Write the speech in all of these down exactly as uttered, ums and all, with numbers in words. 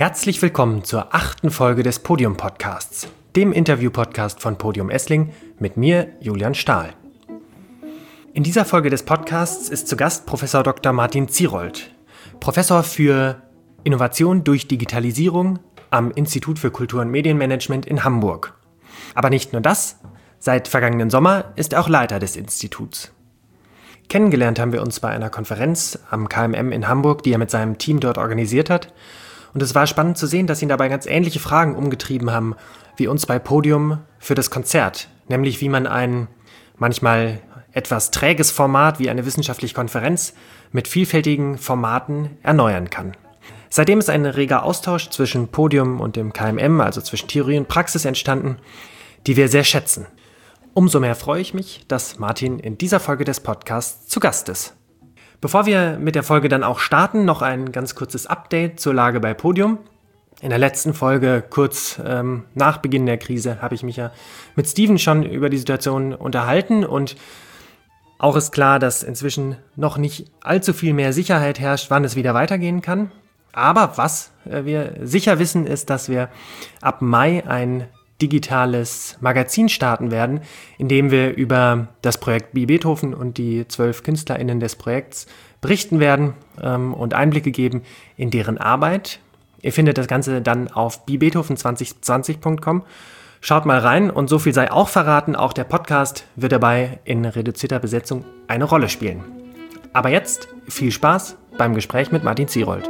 Herzlich willkommen zur achten Folge des Podium-Podcasts, dem Interview-Podcast von Podium Essling mit mir, Julian Stahl. In dieser Folge des Podcasts ist zu Gast Professor Doktor Martin Zierold, Professor für Innovation durch Digitalisierung am Institut für Kultur- und Medienmanagement in Hamburg. Aber nicht nur das, seit vergangenen Sommer ist er auch Leiter des Instituts. Kennengelernt haben wir uns bei einer Konferenz am K M M in Hamburg, die er mit seinem Team dort organisiert hat. Und es war spannend zu sehen, dass ihn dabei ganz ähnliche Fragen umgetrieben haben, wie uns bei Podium für das Konzert. Nämlich wie man ein manchmal etwas träges Format wie eine wissenschaftliche Konferenz mit vielfältigen Formaten erneuern kann. Seitdem ist ein reger Austausch zwischen Podium und dem K M M, also zwischen Theorie und Praxis, entstanden, die wir sehr schätzen. Umso mehr freue ich mich, dass Martin in dieser Folge des Podcasts zu Gast ist. Bevor wir mit der Folge dann auch starten, noch ein ganz kurzes Update zur Lage bei Podium. In der letzten Folge, kurz ähm, nach Beginn der Krise, habe ich mich ja mit Steven schon über die Situation unterhalten und auch ist klar, dass inzwischen noch nicht allzu viel mehr Sicherheit herrscht, wann es wieder weitergehen kann. Aber was äh, wir sicher wissen, ist, dass wir ab Mai ein digitales Magazin starten werden, in dem wir über das Projekt Bi Beethoven und die zwölf KünstlerInnen des Projekts berichten werden ähm, und Einblicke geben in deren Arbeit. Ihr findet das Ganze dann auf bi beethoven zwanzig zwanzig punkt com. Schaut mal rein und so viel sei auch verraten, auch der Podcast wird dabei in reduzierter Besetzung eine Rolle spielen. Aber jetzt viel Spaß beim Gespräch mit Martin Zierold.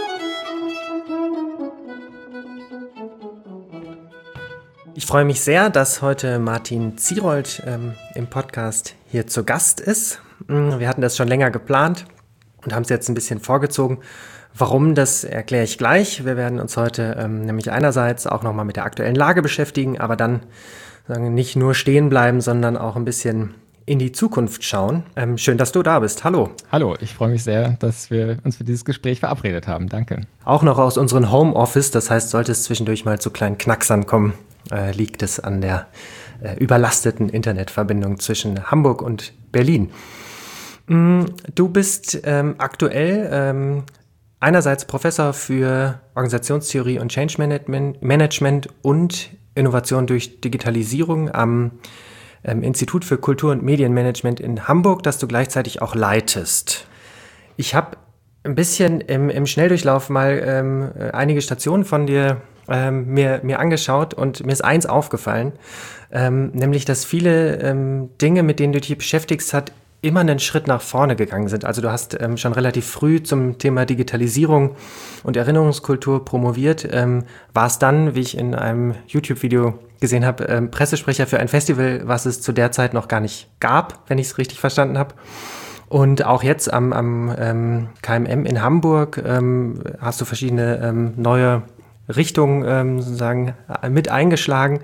Ich freue mich sehr, dass heute Martin Zierold ähm, im Podcast hier zu Gast ist. Wir hatten das schon länger geplant und haben es jetzt ein bisschen vorgezogen. Warum, das erkläre ich gleich. Wir werden uns heute ähm, nämlich einerseits auch nochmal mit der aktuellen Lage beschäftigen, aber dann sagen, nicht nur stehen bleiben, sondern auch ein bisschen in die Zukunft schauen. Ähm, schön, dass du da bist. Hallo. Hallo, ich freue mich sehr, dass wir uns für dieses Gespräch verabredet haben. Danke. Auch noch aus unserem Homeoffice, das heißt, sollte es zwischendurch mal zu kleinen Knacksern kommen, äh, liegt es an der äh, überlasteten Internetverbindung zwischen Hamburg und Berlin. Mm, du bist ähm, aktuell ähm, einerseits Professor für Organisationstheorie und Change Management, Management und Innovation durch Digitalisierung am ähm, Institut für Kultur- und Medienmanagement in Hamburg, das du gleichzeitig auch leitest. Ich habe ein bisschen im, im Schnelldurchlauf mal ähm, einige Stationen von dir ähm, mir, mir angeschaut und mir ist eins aufgefallen, ähm, nämlich, dass viele ähm, Dinge, mit denen du dich beschäftigst, hat immer einen Schritt nach vorne gegangen sind. Also du hast ähm, schon relativ früh zum Thema Digitalisierung und Erinnerungskultur promoviert, ähm, warst dann, wie ich in einem YouTube-Video gesehen habe, ähm, Pressesprecher für ein Festival, was es zu der Zeit noch gar nicht gab, wenn ich es richtig verstanden habe. Und auch jetzt am, am ähm, K M M in Hamburg ähm, hast du verschiedene ähm, neue Richtungen ähm, sozusagen mit eingeschlagen.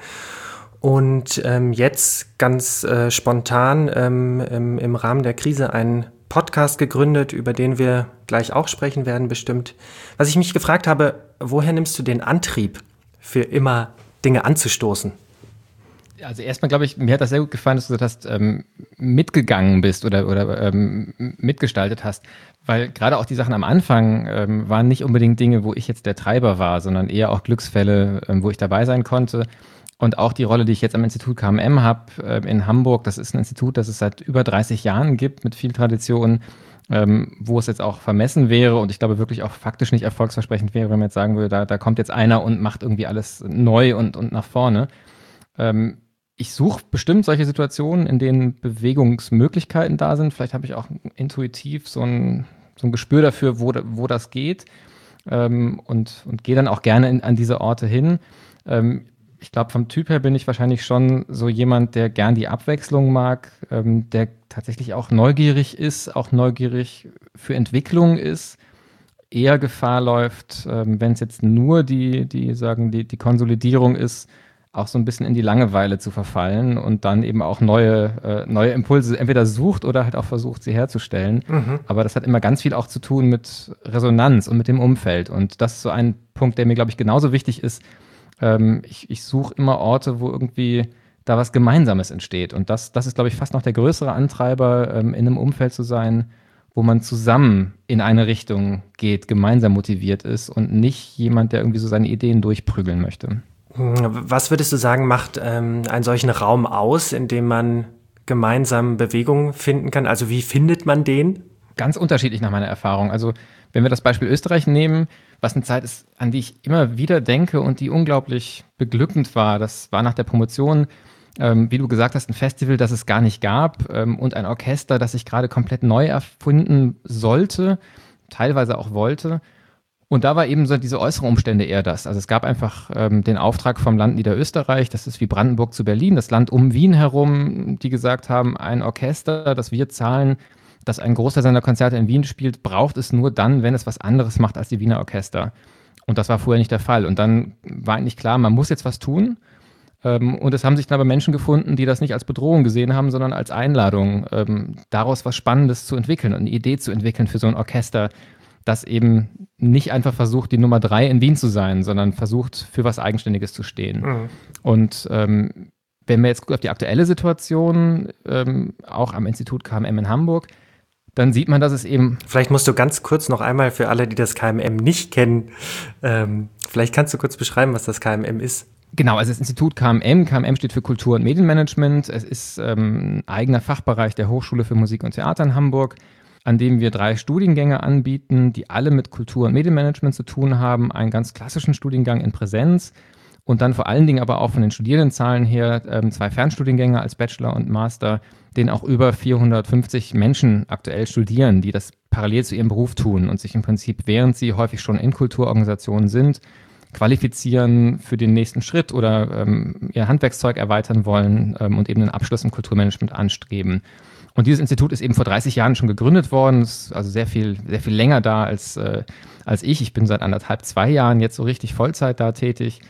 Und ähm, jetzt ganz äh, spontan ähm, im, im Rahmen der Krise einen Podcast gegründet, über den wir gleich auch sprechen werden bestimmt. Was ich mich gefragt habe, woher nimmst du den Antrieb, für immer Dinge anzustoßen? Also erstmal glaube ich, mir hat das sehr gut gefallen, dass du das ähm, mitgegangen bist oder, oder ähm, mitgestaltet hast, weil gerade auch die Sachen am Anfang ähm, waren nicht unbedingt Dinge, wo ich jetzt der Treiber war, sondern eher auch Glücksfälle, ähm, wo ich dabei sein konnte. Und auch die Rolle, die ich jetzt am Institut K M M habe äh, in Hamburg, das ist ein Institut, das es seit über dreißig Jahren gibt, mit viel Tradition, ähm, wo es jetzt auch vermessen wäre und ich glaube wirklich auch faktisch nicht erfolgsversprechend wäre, wenn man jetzt sagen würde, da, da kommt jetzt einer und macht irgendwie alles neu und, und nach vorne. Ähm, ich suche bestimmt solche Situationen, in denen Bewegungsmöglichkeiten da sind. Vielleicht habe ich auch intuitiv so ein, so ein Gespür dafür, wo, wo das geht ähm, und, und gehe dann auch gerne in, an diese Orte hin. Ähm, Ich glaube, vom Typ her bin ich wahrscheinlich schon so jemand, der gern die Abwechslung mag, ähm, der tatsächlich auch neugierig ist, auch neugierig für Entwicklung ist, eher Gefahr läuft, ähm, wenn es jetzt nur die, die sagen, die, die Konsolidierung ist, auch so ein bisschen in die Langeweile zu verfallen und dann eben auch neue, äh, neue Impulse entweder sucht oder halt auch versucht, sie herzustellen. Mhm. Aber das hat immer ganz viel auch zu tun mit Resonanz und mit dem Umfeld. Und das ist so ein Punkt, der mir, glaube ich, genauso wichtig ist. Ähm, ich ich suche immer Orte, wo irgendwie da was Gemeinsames entsteht. Und das, das ist, glaube ich, fast noch der größere Antreiber, ähm, in einem Umfeld zu sein, wo man zusammen in eine Richtung geht, gemeinsam motiviert ist und nicht jemand, der irgendwie so seine Ideen durchprügeln möchte. Was würdest du sagen, macht ähm, einen solchen Raum aus, in dem man gemeinsam Bewegung finden kann? Also wie findet man den? Ganz unterschiedlich nach meiner Erfahrung. Also wenn wir das Beispiel Österreich nehmen, was eine Zeit ist, an die ich immer wieder denke und die unglaublich beglückend war, das war nach der Promotion, ähm, wie du gesagt hast, ein Festival, das es gar nicht gab ähm, und ein Orchester, das sich gerade komplett neu erfinden sollte, teilweise auch wollte. Und da war eben so diese äußeren Umstände eher das. Also es gab einfach ähm, den Auftrag vom Land Niederösterreich, das ist wie Brandenburg zu Berlin, das Land um Wien herum, die gesagt haben, ein Orchester, das wir zahlen, das ein Großteil seiner Konzerte in Wien spielt, braucht es nur dann, wenn es was anderes macht als die Wiener Orchester. Und das war vorher nicht der Fall. Und dann war eigentlich klar, man muss jetzt was tun. Ähm, und es haben sich dann aber Menschen gefunden, die das nicht als Bedrohung gesehen haben, sondern als Einladung, ähm, daraus was Spannendes zu entwickeln und eine Idee zu entwickeln für so ein Orchester, das eben nicht einfach versucht, die Nummer drei in Wien zu sein, sondern versucht, für was Eigenständiges zu stehen. Mhm. Und ähm, wenn wir jetzt gucken auf die aktuelle Situation, ähm, auch am Institut K M M in Hamburg, dann sieht man, dass es eben... Vielleicht musst du ganz kurz noch einmal für alle, die das K M M nicht kennen, ähm, vielleicht kannst du kurz beschreiben, was das K M M ist. Genau, also das Institut K M M, K M M steht für Kultur- und Medienmanagement. Es ist ähm, ein eigener Fachbereich der Hochschule für Musik und Theater in Hamburg, an dem wir drei Studiengänge anbieten, die alle mit Kultur- und Medienmanagement zu tun haben. Einen ganz klassischen Studiengang in Präsenz und dann vor allen Dingen aber auch von den Studierendenzahlen her ähm, zwei Fernstudiengänge als Bachelor und Master, denen auch über vierhundertfünfzig Menschen aktuell studieren, die das parallel zu ihrem Beruf tun und sich im Prinzip, während sie häufig schon in Kulturorganisationen sind, qualifizieren für den nächsten Schritt oder ähm, ihr Handwerkszeug erweitern wollen ähm, und eben einen Abschluss im Kulturmanagement anstreben. Und dieses Institut ist eben vor dreißig Jahren schon gegründet worden, ist also sehr viel, sehr viel länger da als, äh, als ich. Ich bin seit anderthalb, zwei Jahren jetzt so richtig Vollzeit da tätig.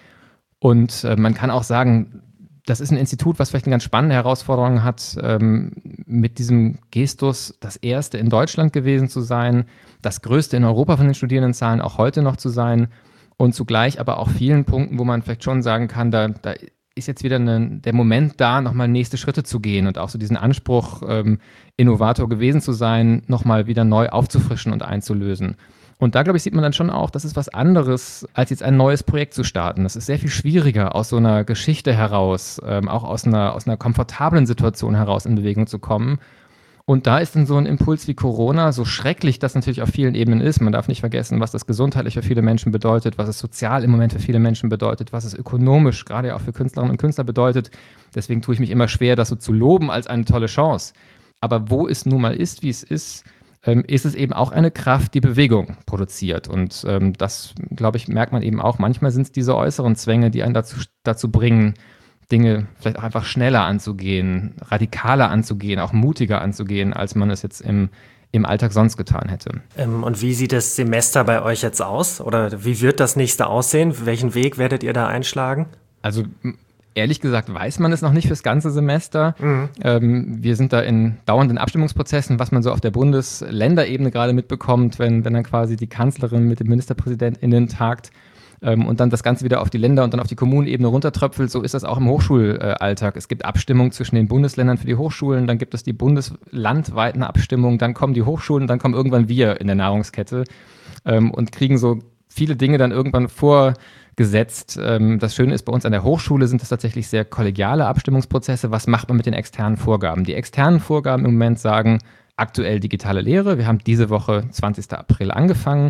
Und äh, man kann auch sagen, das ist ein Institut, was vielleicht eine ganz spannende Herausforderung hat, ähm, mit diesem Gestus das erste in Deutschland gewesen zu sein, das größte in Europa von den Studierendenzahlen auch heute noch zu sein und zugleich aber auch vielen Punkten, wo man vielleicht schon sagen kann, da, da ist jetzt wieder eine, der Moment da, nochmal nächste Schritte zu gehen und auch so diesen Anspruch, ähm, Innovator gewesen zu sein, nochmal wieder neu aufzufrischen und einzulösen. Und da, glaube ich, sieht man dann schon auch, das ist was anderes, als jetzt ein neues Projekt zu starten. Das ist sehr viel schwieriger, aus so einer Geschichte heraus, ähm, auch aus einer, aus einer komfortablen Situation heraus in Bewegung zu kommen. Und da ist dann so ein Impuls wie Corona, so schrecklich das natürlich auf vielen Ebenen ist. Man darf nicht vergessen, was das gesundheitlich für viele Menschen bedeutet, was es sozial im Moment für viele Menschen bedeutet, was es ökonomisch, gerade auch für Künstlerinnen und Künstler bedeutet. Deswegen tue ich mich immer schwer, das so zu loben als eine tolle Chance. Aber wo es nun mal ist, wie es ist, ähm, ist es eben auch eine Kraft, die Bewegung produziert. Und ähm, das, glaube ich, merkt man eben auch. Manchmal sind es diese äußeren Zwänge, die einen dazu, dazu bringen, Dinge vielleicht auch einfach schneller anzugehen, radikaler anzugehen, auch mutiger anzugehen, als man es jetzt im, im Alltag sonst getan hätte. Ähm, und wie sieht das Semester bei euch jetzt aus? Oder wie wird das nächste aussehen? Welchen Weg werdet ihr da einschlagen? Also ehrlich gesagt weiß man es noch nicht fürs ganze Semester. Mhm. Ähm, wir sind da in dauernden Abstimmungsprozessen, was man so auf der Bundesländerebene gerade mitbekommt, wenn, wenn dann quasi die Kanzlerin mit dem MinisterpräsidentInnen tagt. Und dann das Ganze wieder auf die Länder- und dann auf die Kommunenebene runtertröpfelt. So ist das auch im Hochschulalltag. Es gibt Abstimmungen zwischen den Bundesländern für die Hochschulen, dann gibt es die bundeslandweiten Abstimmungen, dann kommen die Hochschulen, dann kommen irgendwann wir in der Nahrungskette ähm, und kriegen so viele Dinge dann irgendwann vorgesetzt. Ähm, das Schöne ist, bei uns an der Hochschule sind das tatsächlich sehr kollegiale Abstimmungsprozesse. Was macht man mit den externen Vorgaben? Die externen Vorgaben im Moment sagen, aktuell digitale Lehre. Wir haben diese Woche, zwanzigsten April, angefangen.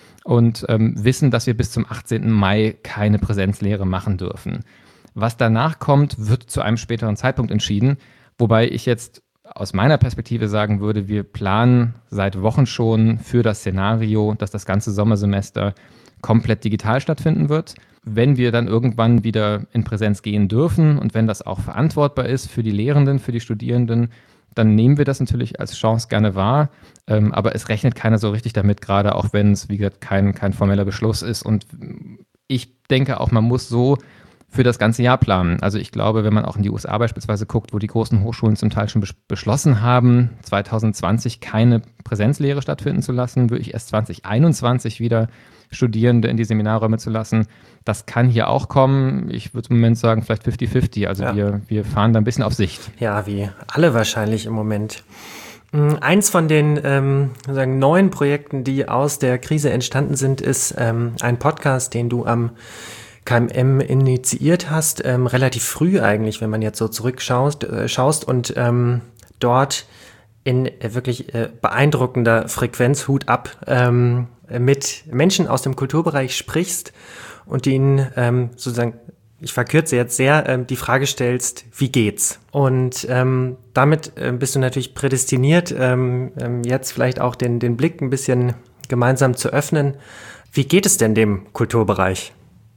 Und ähm, wissen, dass wir bis zum achtzehnten Mai keine Präsenzlehre machen dürfen. Was danach kommt, wird zu einem späteren Zeitpunkt entschieden, wobei ich jetzt aus meiner Perspektive sagen würde, wir planen seit Wochen schon für das Szenario, dass das ganze Sommersemester komplett digital stattfinden wird. Wenn wir dann irgendwann wieder in Präsenz gehen dürfen und wenn das auch verantwortbar ist für die Lehrenden, für die Studierenden, dann nehmen wir das natürlich als Chance gerne wahr, ähm, aber es rechnet keiner so richtig damit, gerade auch wenn es, wie gesagt, kein, kein formeller Beschluss ist. Und ich denke auch, man muss so für das ganze Jahr planen. Also ich glaube, wenn man auch in die U S A beispielsweise guckt, wo die großen Hochschulen zum Teil schon bes- beschlossen haben, zwanzig zwanzig keine Präsenzlehre stattfinden zu lassen, würde ich erst zwanzig einundzwanzig wieder Studierende in die Seminarräume zu lassen. Das kann hier auch kommen. Ich würde im Moment sagen, vielleicht fünfzig fünfzig. Also ja. wir, wir fahren da ein bisschen auf Sicht. Ja, wie alle wahrscheinlich im Moment. Eins von den ähm, sagen, neuen Projekten, die aus der Krise entstanden sind, ist ähm, ein Podcast, den du am K M M initiiert hast, ähm, relativ früh eigentlich, wenn man jetzt so zurückschaust äh, schaust und ähm, dort in äh, wirklich äh, beeindruckender Frequenz, Hut ab, ähm, mit Menschen aus dem Kulturbereich sprichst und ihnen ähm, sozusagen, ich verkürze jetzt sehr, ähm, die Frage stellst, wie geht's? Und ähm, damit äh, bist du natürlich prädestiniert, ähm, ähm, jetzt vielleicht auch den, den Blick ein bisschen gemeinsam zu öffnen. Wie geht es denn dem Kulturbereich?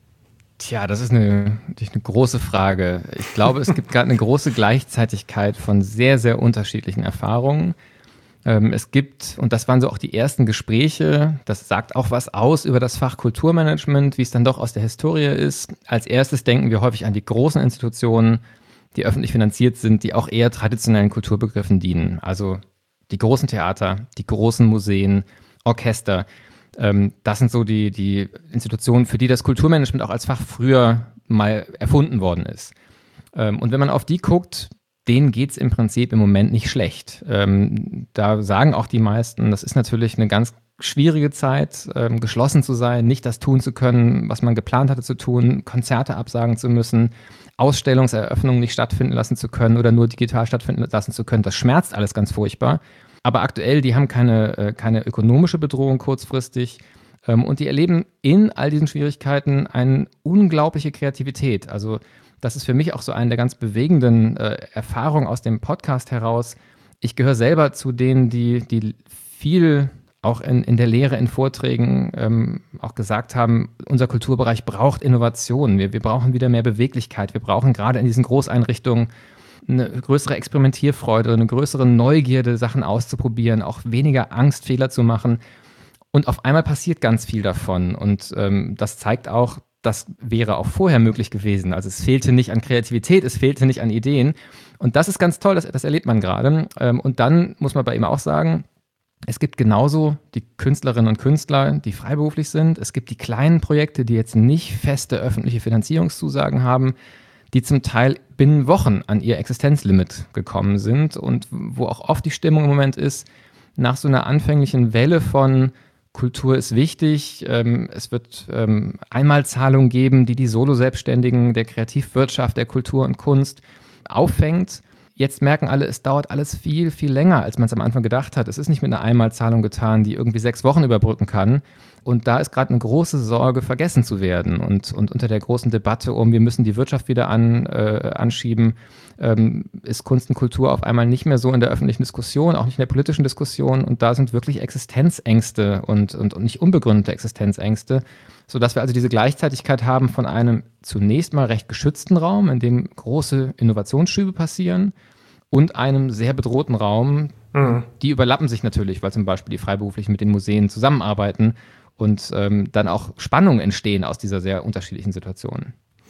Tja, das ist eine, natürlich eine große Frage. Ich glaube, es gibt gerade eine große Gleichzeitigkeit von sehr, sehr unterschiedlichen Erfahrungen. Ähm, es gibt, und das waren so auch die ersten Gespräche, das sagt auch was aus über das Fach Kulturmanagement, wie es dann doch aus der Historie ist. Als erstes denken wir häufig an die großen Institutionen, die öffentlich finanziert sind, die auch eher traditionellen Kulturbegriffen dienen. Also die großen Theater, die großen Museen, Orchester. Ähm, das sind so die, die Institutionen, für die das Kulturmanagement auch als Fach früher mal erfunden worden ist. Ähm, und wenn man auf die guckt, denen geht es im Prinzip im Moment nicht schlecht. Ähm, da sagen auch die meisten, das ist natürlich eine ganz schwierige Zeit, ähm, geschlossen zu sein, nicht das tun zu können, was man geplant hatte zu tun, Konzerte absagen zu müssen, Ausstellungseröffnungen nicht stattfinden lassen zu können oder nur digital stattfinden lassen zu können. Das schmerzt alles ganz furchtbar. Aber aktuell, die haben keine, äh, keine ökonomische Bedrohung kurzfristig ähm, und die erleben in all diesen Schwierigkeiten eine unglaubliche Kreativität. Also das ist für mich auch so eine der ganz bewegenden äh, Erfahrungen aus dem Podcast heraus. Ich gehöre selber zu denen, die, die viel auch in, in der Lehre, in Vorträgen ähm, auch gesagt haben, unser Kulturbereich braucht Innovation. Wir, wir brauchen wieder mehr Beweglichkeit. Wir brauchen gerade in diesen Großeinrichtungen eine größere Experimentierfreude, eine größere Neugierde, Sachen auszuprobieren, auch weniger Angst, Fehler zu machen. Und auf einmal passiert ganz viel davon. Und ähm, das zeigt auch, das wäre auch vorher möglich gewesen. Also es fehlte nicht an Kreativität, es fehlte nicht an Ideen. Und das ist ganz toll, das, das erlebt man gerade. Ähm, und dann muss man bei ihm auch sagen, es gibt genauso die Künstlerinnen und Künstler, die freiberuflich sind. Es gibt die kleinen Projekte, die jetzt nicht feste öffentliche Finanzierungszusagen haben, die zum Teil binnen Wochen an ihr Existenzlimit gekommen sind und wo auch oft die Stimmung im Moment ist, nach so einer anfänglichen Welle von Kultur ist wichtig, ähm, es wird ähm, Einmalzahlungen geben, die die Solo-Selbstständigen der Kreativwirtschaft, der Kultur und Kunst auffängt. Jetzt merken alle, es dauert alles viel, viel länger, als man es am Anfang gedacht hat. Es ist nicht mit einer Einmalzahlung getan, die irgendwie sechs Wochen überbrücken kann. Und da ist gerade eine große Sorge, vergessen zu werden. Und, und unter der großen Debatte um, wir müssen die Wirtschaft wieder an, äh, anschieben, ähm, ist Kunst und Kultur auf einmal nicht mehr so in der öffentlichen Diskussion, auch nicht in der politischen Diskussion. Und da sind wirklich Existenzängste und, und, und nicht unbegründete Existenzängste, sodass wir also diese Gleichzeitigkeit haben von einem zunächst mal recht geschützten Raum, in dem große Innovationsschübe passieren, und einem sehr bedrohten Raum. Mhm. Die überlappen sich natürlich, weil zum Beispiel die Freiberuflichen mit den Museen zusammenarbeiten und ähm, dann auch Spannungen entstehen aus dieser sehr unterschiedlichen Situation.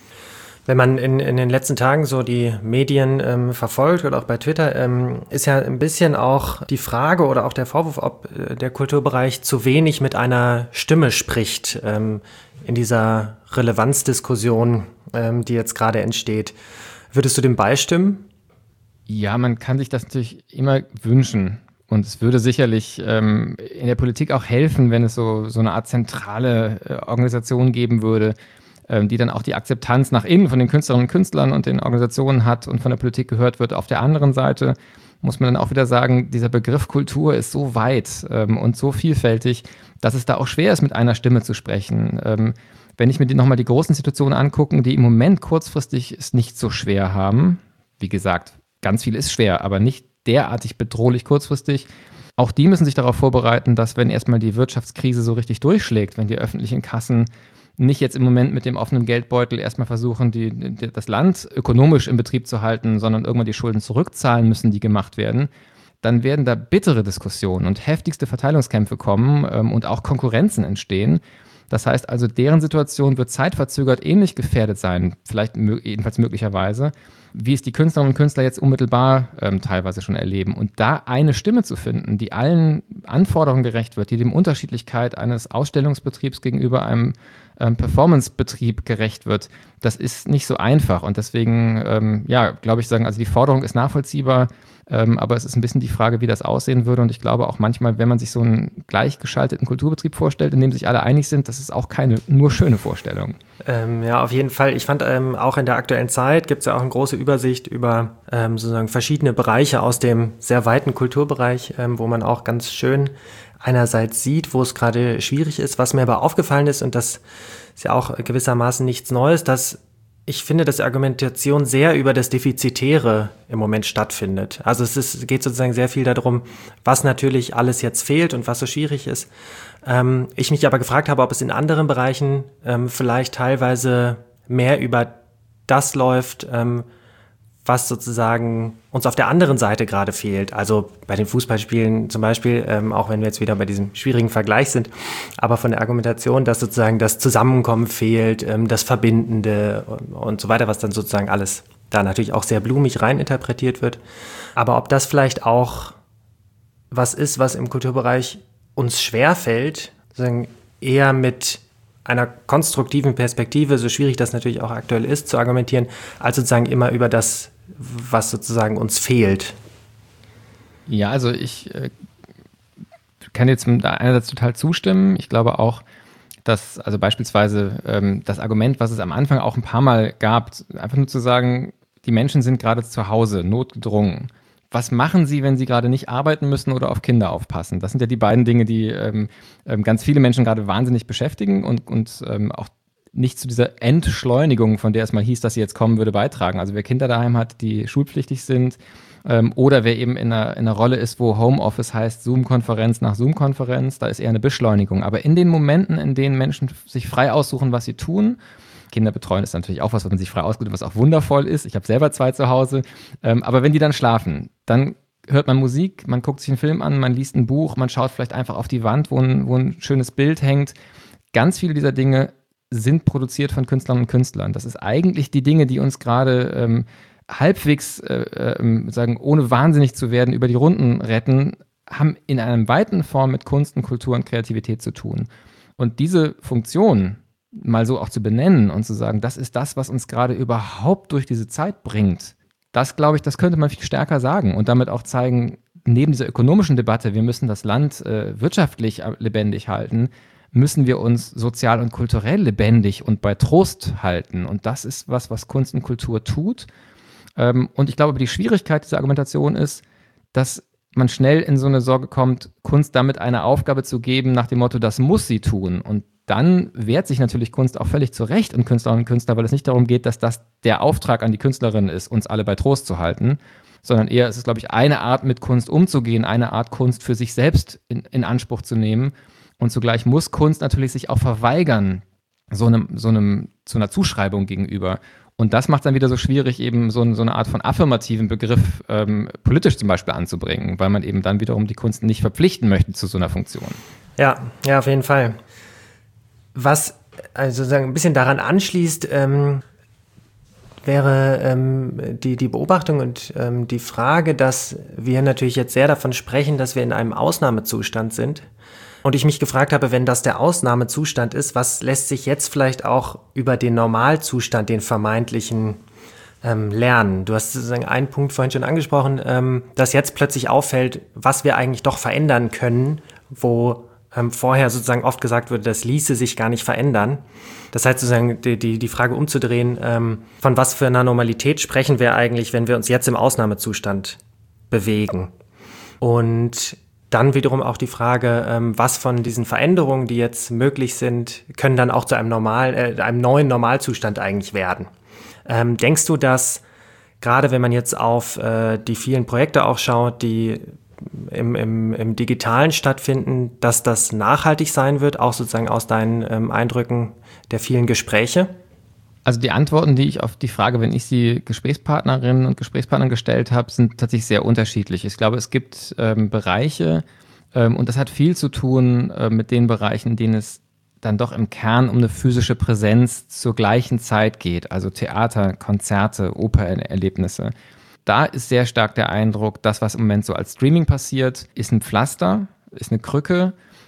Wenn man in, in den letzten Tagen so die Medien ähm, verfolgt oder auch bei Twitter, ähm, ist ja ein bisschen auch die Frage oder auch der Vorwurf, ob äh, der Kulturbereich zu wenig mit einer Stimme spricht ähm, in dieser Relevanzdiskussion, ähm, die jetzt gerade entsteht. Würdest du dem beistimmen? Ja, man kann sich das natürlich immer wünschen. Und es würde sicherlich ähm, in der Politik auch helfen, wenn es so, so eine Art zentrale äh, Organisation geben würde, ähm, die dann auch die Akzeptanz nach innen von den Künstlerinnen und Künstlern und den Organisationen hat und von der Politik gehört wird. Auf der anderen Seite muss man dann auch wieder sagen, dieser Begriff Kultur ist so weit ähm, und so vielfältig, dass es da auch schwer ist, mit einer Stimme zu sprechen. Ähm, wenn ich mir die, nochmal die großen Institutionen angucke, die im Moment kurzfristig es nicht so schwer haben, wie gesagt, ganz viel ist schwer, aber nicht derartig bedrohlich kurzfristig. Auch die müssen sich darauf vorbereiten, dass wenn erstmal die Wirtschaftskrise so richtig durchschlägt, wenn die öffentlichen Kassen nicht jetzt im Moment mit dem offenen Geldbeutel erstmal versuchen, die, die, das Land ökonomisch in Betrieb zu halten, sondern irgendwann die Schulden zurückzahlen müssen, die gemacht werden, dann werden da bittere Diskussionen und heftigste Verteilungskämpfe kommen ähm, und auch Konkurrenzen entstehen. Das heißt also, deren Situation wird zeitverzögert ähnlich gefährdet sein, vielleicht mö- jedenfalls möglicherweise, wie es die Künstlerinnen und Künstler jetzt unmittelbar ähm, teilweise schon erleben. Und da eine Stimme zu finden, die allen Anforderungen gerecht wird, die dem Unterschiedlichkeit eines Ausstellungsbetriebs gegenüber einem ähm, Performance-Betrieb gerecht wird, das ist nicht so einfach. Und deswegen, ähm, ja, glaube ich, sagen, also die Forderung ist nachvollziehbar, ähm, aber es ist ein bisschen die Frage, wie das aussehen würde. Und ich glaube auch manchmal, wenn man sich so einen gleichgeschalteten Kulturbetrieb vorstellt, in dem sich alle einig sind, das ist auch keine nur schöne Vorstellung. Ähm, ja, auf jeden Fall. Ich fand ähm, auch in der aktuellen Zeit gibt es ja auch eine große Übersicht über ähm, sozusagen verschiedene Bereiche aus dem sehr weiten Kulturbereich, ähm, wo man auch ganz schön einerseits sieht, wo es gerade schwierig ist. Was mir aber aufgefallen ist, und das ist ja auch gewissermaßen nichts Neues, dass ich finde, dass die Argumentation sehr über das Defizitäre im Moment stattfindet. Also es ist, geht sozusagen sehr viel darum, was natürlich alles jetzt fehlt und was so schwierig ist. Ähm, ich mich aber gefragt habe, ob es in anderen Bereichen ähm, vielleicht teilweise mehr über das läuft, ähm, was sozusagen uns auf der anderen Seite gerade fehlt. Also bei den Fußballspielen zum Beispiel, ähm, auch wenn wir jetzt wieder bei diesem schwierigen Vergleich sind, aber von der Argumentation, dass sozusagen das Zusammenkommen fehlt, ähm, das Verbindende und, und so weiter, was dann sozusagen alles da natürlich auch sehr blumig reininterpretiert wird. Aber ob das vielleicht auch was ist, was im Kulturbereich uns schwerfällt, sozusagen eher mit einer konstruktiven Perspektive, so schwierig das natürlich auch aktuell ist, zu argumentieren, als sozusagen immer über das, was sozusagen uns fehlt. Ja, also ich äh, kann jetzt einerseits total zustimmen. Ich glaube auch, dass also beispielsweise ähm, das Argument, was es am Anfang auch ein paar Mal gab, einfach nur zu sagen, die Menschen sind gerade zu Hause, notgedrungen. Was machen sie, wenn sie gerade nicht arbeiten müssen oder auf Kinder aufpassen? Das sind ja die beiden Dinge, die ähm, ähm, ganz viele Menschen gerade wahnsinnig beschäftigen und, und ähm, auch nicht zu dieser Entschleunigung, von der es mal hieß, dass sie jetzt kommen würde, beitragen. Also wer Kinder daheim hat, die schulpflichtig sind, ähm, oder wer eben in einer, in einer Rolle ist, wo Homeoffice heißt Zoom-Konferenz nach Zoom-Konferenz, da ist eher eine Beschleunigung. Aber in den Momenten, in denen Menschen sich frei aussuchen, was sie tun, Kinder betreuen ist natürlich auch was, was man sich frei ausgeht und was auch wundervoll ist. Ich habe selber zwei zu Hause. Ähm, aber wenn die dann schlafen, dann hört man Musik, man guckt sich einen Film an, man liest ein Buch, man schaut vielleicht einfach auf die Wand, wo ein, wo ein schönes Bild hängt. Ganz viele dieser Dinge sind produziert von Künstlerinnen und Künstlern. Das ist eigentlich die Dinge, die uns gerade ähm, halbwegs, äh, äh, sagen, ohne wahnsinnig zu werden, über die Runden retten, haben in einer weiten Form mit Kunst und Kultur und Kreativität zu tun. Und diese Funktion mal so auch zu benennen und zu sagen, das ist das, was uns gerade überhaupt durch diese Zeit bringt, das, glaube ich, das könnte man viel stärker sagen und damit auch zeigen, neben dieser ökonomischen Debatte, wir müssen das Land äh, wirtschaftlich lebendig halten, müssen wir uns sozial und kulturell lebendig und bei Trost halten. Und das ist was, was Kunst und Kultur tut. Ähm, und ich glaube, die Schwierigkeit dieser Argumentation ist, dass man schnell in so eine Sorge kommt, Kunst damit eine Aufgabe zu geben, nach dem Motto, das muss sie tun. Und dann wehrt sich natürlich Kunst auch völlig zurecht an Künstlerinnen und Künstler, weil es nicht darum geht, dass das der Auftrag an die Künstlerin ist, uns alle bei Trost zu halten, sondern eher ist es, glaube ich, eine Art, mit Kunst umzugehen, eine Art, Kunst für sich selbst in, in Anspruch zu nehmen. Und zugleich muss Kunst natürlich sich auch verweigern, so einem, so einem, so einer Zuschreibung gegenüber. Und das macht dann wieder so schwierig, eben so, so eine Art von affirmativen Begriff ähm, politisch zum Beispiel anzubringen, weil man eben dann wiederum die Kunst nicht verpflichten möchte zu so einer Funktion. Ja, ja, auf jeden Fall. Was also sozusagen ein bisschen daran anschließt, ähm, wäre ähm, die, die Beobachtung und ähm, die Frage, dass wir natürlich jetzt sehr davon sprechen, dass wir in einem Ausnahmezustand sind. Und ich mich gefragt habe, wenn das der Ausnahmezustand ist, was lässt sich jetzt vielleicht auch über den Normalzustand, den vermeintlichen, ähm, lernen? Du hast sozusagen einen Punkt vorhin schon angesprochen, ähm, dass jetzt plötzlich auffällt, was wir eigentlich doch verändern können, wo ähm, vorher sozusagen oft gesagt wurde, das ließe sich gar nicht verändern. Das heißt sozusagen die, die, die Frage umzudrehen, ähm, von was für einer Normalität sprechen wir eigentlich, wenn wir uns jetzt im Ausnahmezustand bewegen? Und dann wiederum auch die Frage, ähm, was von diesen Veränderungen, die jetzt möglich sind, können dann auch zu einem, normal, äh, einem neuen Normalzustand eigentlich werden. Ähm, denkst du, dass gerade wenn man jetzt auf äh, die vielen Projekte auch schaut, die im, im, im Digitalen stattfinden, dass das nachhaltig sein wird, auch sozusagen aus deinen ähm, Eindrücken der vielen Gespräche? Also die Antworten, die ich auf die Frage, wenn ich sie Gesprächspartnerinnen und Gesprächspartnern gestellt habe, sind tatsächlich sehr unterschiedlich. Ich glaube, es gibt ähm, Bereiche, ähm, und das hat viel zu tun äh, mit den Bereichen, in denen es dann doch im Kern um eine physische Präsenz zur gleichen Zeit geht. Also Theater, Konzerte, Opernerlebnisse. Da ist sehr stark der Eindruck, das, was im Moment so als Streaming passiert, ist ein Pflaster, ist eine Krücke.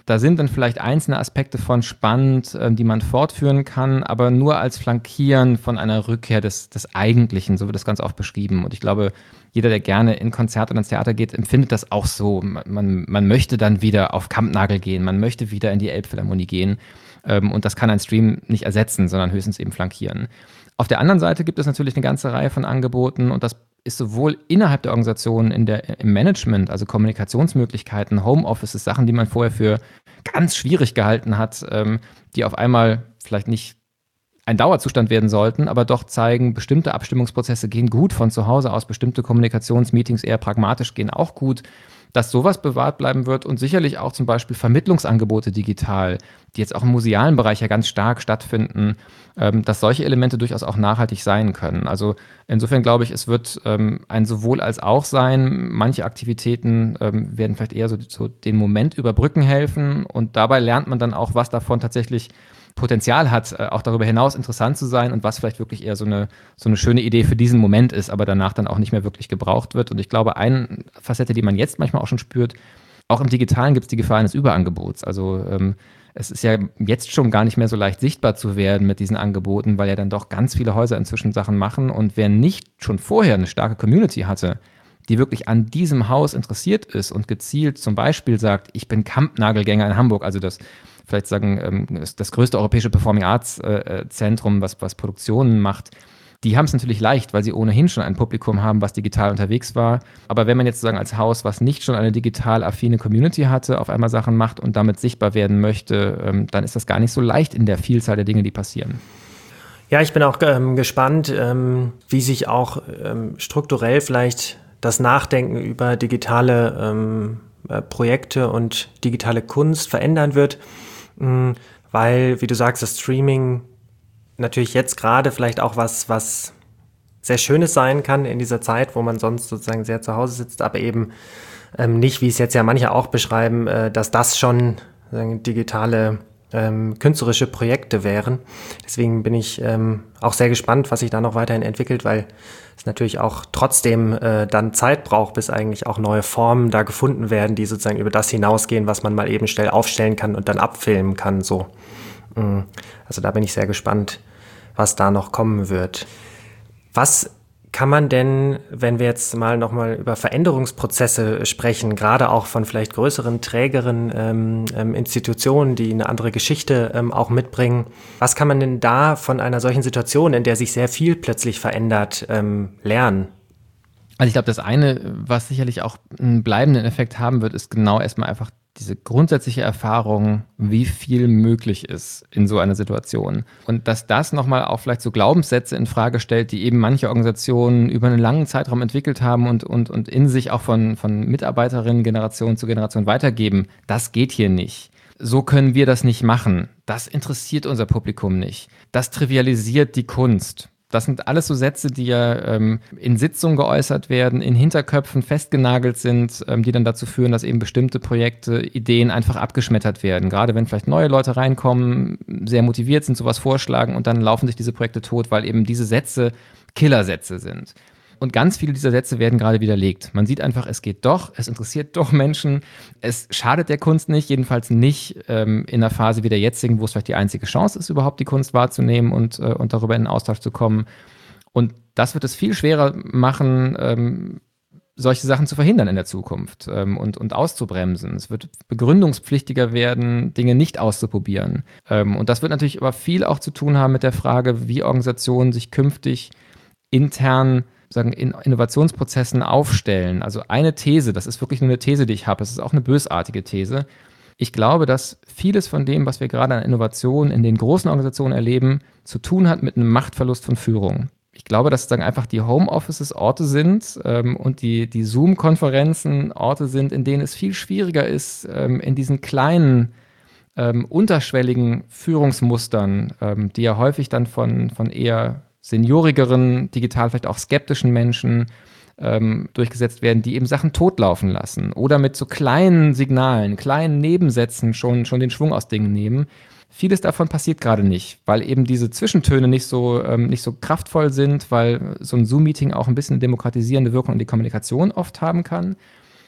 Da sind dann vielleicht einzelne Aspekte von spannend, äh, die man fortführen kann, aber nur als Flankieren von einer Rückkehr des, des Eigentlichen, so wird das ganz oft beschrieben. Und ich glaube, jeder, der gerne in Konzert oder ins Theater geht, empfindet das auch so. Man, man möchte dann wieder auf Kampnagel gehen, man möchte wieder in die Elbphilharmonie gehen. Ähm, und das kann ein Stream nicht ersetzen, sondern höchstens eben flankieren. Auf der anderen Seite gibt es natürlich eine ganze Reihe von Angeboten und das ist sowohl innerhalb der Organisation in der, im Management, also Kommunikationsmöglichkeiten, Homeoffices, Sachen, die man vorher für ganz schwierig gehalten hat, ähm, die auf einmal vielleicht nicht ein Dauerzustand werden sollten, aber doch zeigen, bestimmte Abstimmungsprozesse gehen gut von zu Hause aus, bestimmte Kommunikationsmeetings eher pragmatisch gehen auch gut, dass sowas bewahrt bleiben wird und sicherlich auch zum Beispiel Vermittlungsangebote digital, die jetzt auch im musealen Bereich ja ganz stark stattfinden, ähm, dass solche Elemente durchaus auch nachhaltig sein können. Also insofern glaube ich, es wird ähm, ein sowohl als auch sein. Manche Aktivitäten ähm, werden vielleicht eher so, so den Moment überbrücken helfen und dabei lernt man dann auch, was davon tatsächlich Potenzial hat, äh, auch darüber hinaus interessant zu sein und was vielleicht wirklich eher so eine, so eine schöne Idee für diesen Moment ist, aber danach dann auch nicht mehr wirklich gebraucht wird. Und ich glaube, eine Facette, die man jetzt manchmal auch schon spürt, auch im Digitalen gibt es die Gefahr eines Überangebots. Also ähm, es ist ja jetzt schon gar nicht mehr so leicht sichtbar zu werden mit diesen Angeboten, weil ja dann doch ganz viele Häuser inzwischen Sachen machen. Und wer nicht schon vorher eine starke Community hatte, die wirklich an diesem Haus interessiert ist und gezielt zum Beispiel sagt, ich bin Kampnagelgänger in Hamburg, also das vielleicht sagen, das, das größte europäische Performing Arts äh, Zentrum, was, was Produktionen macht, die haben es natürlich leicht, weil sie ohnehin schon ein Publikum haben, was digital unterwegs war. Aber wenn man jetzt sozusagen als Haus, was nicht schon eine digital affine Community hatte, auf einmal Sachen macht und damit sichtbar werden möchte, ähm, dann ist das gar nicht so leicht in der Vielzahl der Dinge, die passieren. Ja, ich bin auch ähm, gespannt, ähm, wie sich auch ähm, strukturell vielleicht das Nachdenken über digitale ähm, äh, Projekte und digitale Kunst verändern wird. Weil, wie du sagst, das Streaming natürlich jetzt gerade vielleicht auch was, was sehr Schönes sein kann in dieser Zeit, wo man sonst sozusagen sehr zu Hause sitzt, aber eben ähm, nicht, wie es jetzt ja manche auch beschreiben, äh, dass das schon sagen, digitale ähm, künstlerische Projekte wären. Deswegen bin ich ähm, auch sehr gespannt, was sich da noch weiterhin entwickelt, weil es natürlich auch trotzdem äh, dann Zeit braucht, bis eigentlich auch neue Formen da gefunden werden, die sozusagen über das hinausgehen, was man mal eben schnell aufstellen kann und dann abfilmen kann. So. Also da bin ich sehr gespannt, was da noch kommen wird. Was kann man denn, wenn wir jetzt mal nochmal über Veränderungsprozesse sprechen, gerade auch von vielleicht größeren, trägeren ähm, ähm, Institutionen, die eine andere Geschichte ähm, auch mitbringen, was kann man denn da von einer solchen Situation, in der sich sehr viel plötzlich verändert, ähm, lernen? Also ich glaube, das eine, was sicherlich auch einen bleibenden Effekt haben wird, ist genau erstmal einfach diese grundsätzliche Erfahrung, wie viel möglich ist in so einer Situation. Und dass das nochmal auch vielleicht so Glaubenssätze in Frage stellt, die eben manche Organisationen über einen langen Zeitraum entwickelt haben und, und, und in sich auch von, von Mitarbeiterinnen Generation zu Generation weitergeben. Das geht hier nicht. So können wir das nicht machen. Das interessiert unser Publikum nicht. Das trivialisiert die Kunst. Das sind alles so Sätze, die ja ähm, in Sitzungen geäußert werden, in Hinterköpfen festgenagelt sind, ähm, die dann dazu führen, dass eben bestimmte Projekte, Ideen einfach abgeschmettert werden. Gerade wenn vielleicht neue Leute reinkommen, sehr motiviert sind, sowas vorschlagen und dann laufen sich diese Projekte tot, weil eben diese Sätze Killersätze sind. Und ganz viele dieser Sätze werden gerade widerlegt. Man sieht einfach, es geht doch, es interessiert doch Menschen, es schadet der Kunst nicht, jedenfalls nicht ähm, in einer Phase wie der jetzigen, wo es vielleicht die einzige Chance ist, überhaupt die Kunst wahrzunehmen und, äh, und darüber in den Austausch zu kommen. Und das wird es viel schwerer machen, ähm, solche Sachen zu verhindern in der Zukunft ähm, und, und auszubremsen. Es wird begründungspflichtiger werden, Dinge nicht auszuprobieren. Ähm, und das wird natürlich aber viel auch zu tun haben mit der Frage, wie Organisationen sich künftig intern sagen, in Innovationsprozessen aufstellen. Also eine These, das ist wirklich nur eine These, die ich habe, es ist auch eine bösartige These. Ich glaube, dass vieles von dem, was wir gerade an Innovation in den großen Organisationen erleben, zu tun hat mit einem Machtverlust von Führung. Ich glaube, dass sozusagen einfach die Homeoffices Orte sind ähm, und die, die Zoom-Konferenzen Orte sind, in denen es viel schwieriger ist, ähm, in diesen kleinen, ähm, unterschwelligen Führungsmustern, ähm, die ja häufig dann von, von eher seniorigeren, digital vielleicht auch skeptischen Menschen ähm, durchgesetzt werden, die eben Sachen totlaufen lassen oder mit so kleinen Signalen, kleinen Nebensätzen schon, schon den Schwung aus Dingen nehmen. Vieles davon passiert gerade nicht, weil eben diese Zwischentöne nicht so, ähm, nicht so kraftvoll sind, weil so ein Zoom-Meeting auch ein bisschen eine demokratisierende Wirkung in die Kommunikation oft haben kann.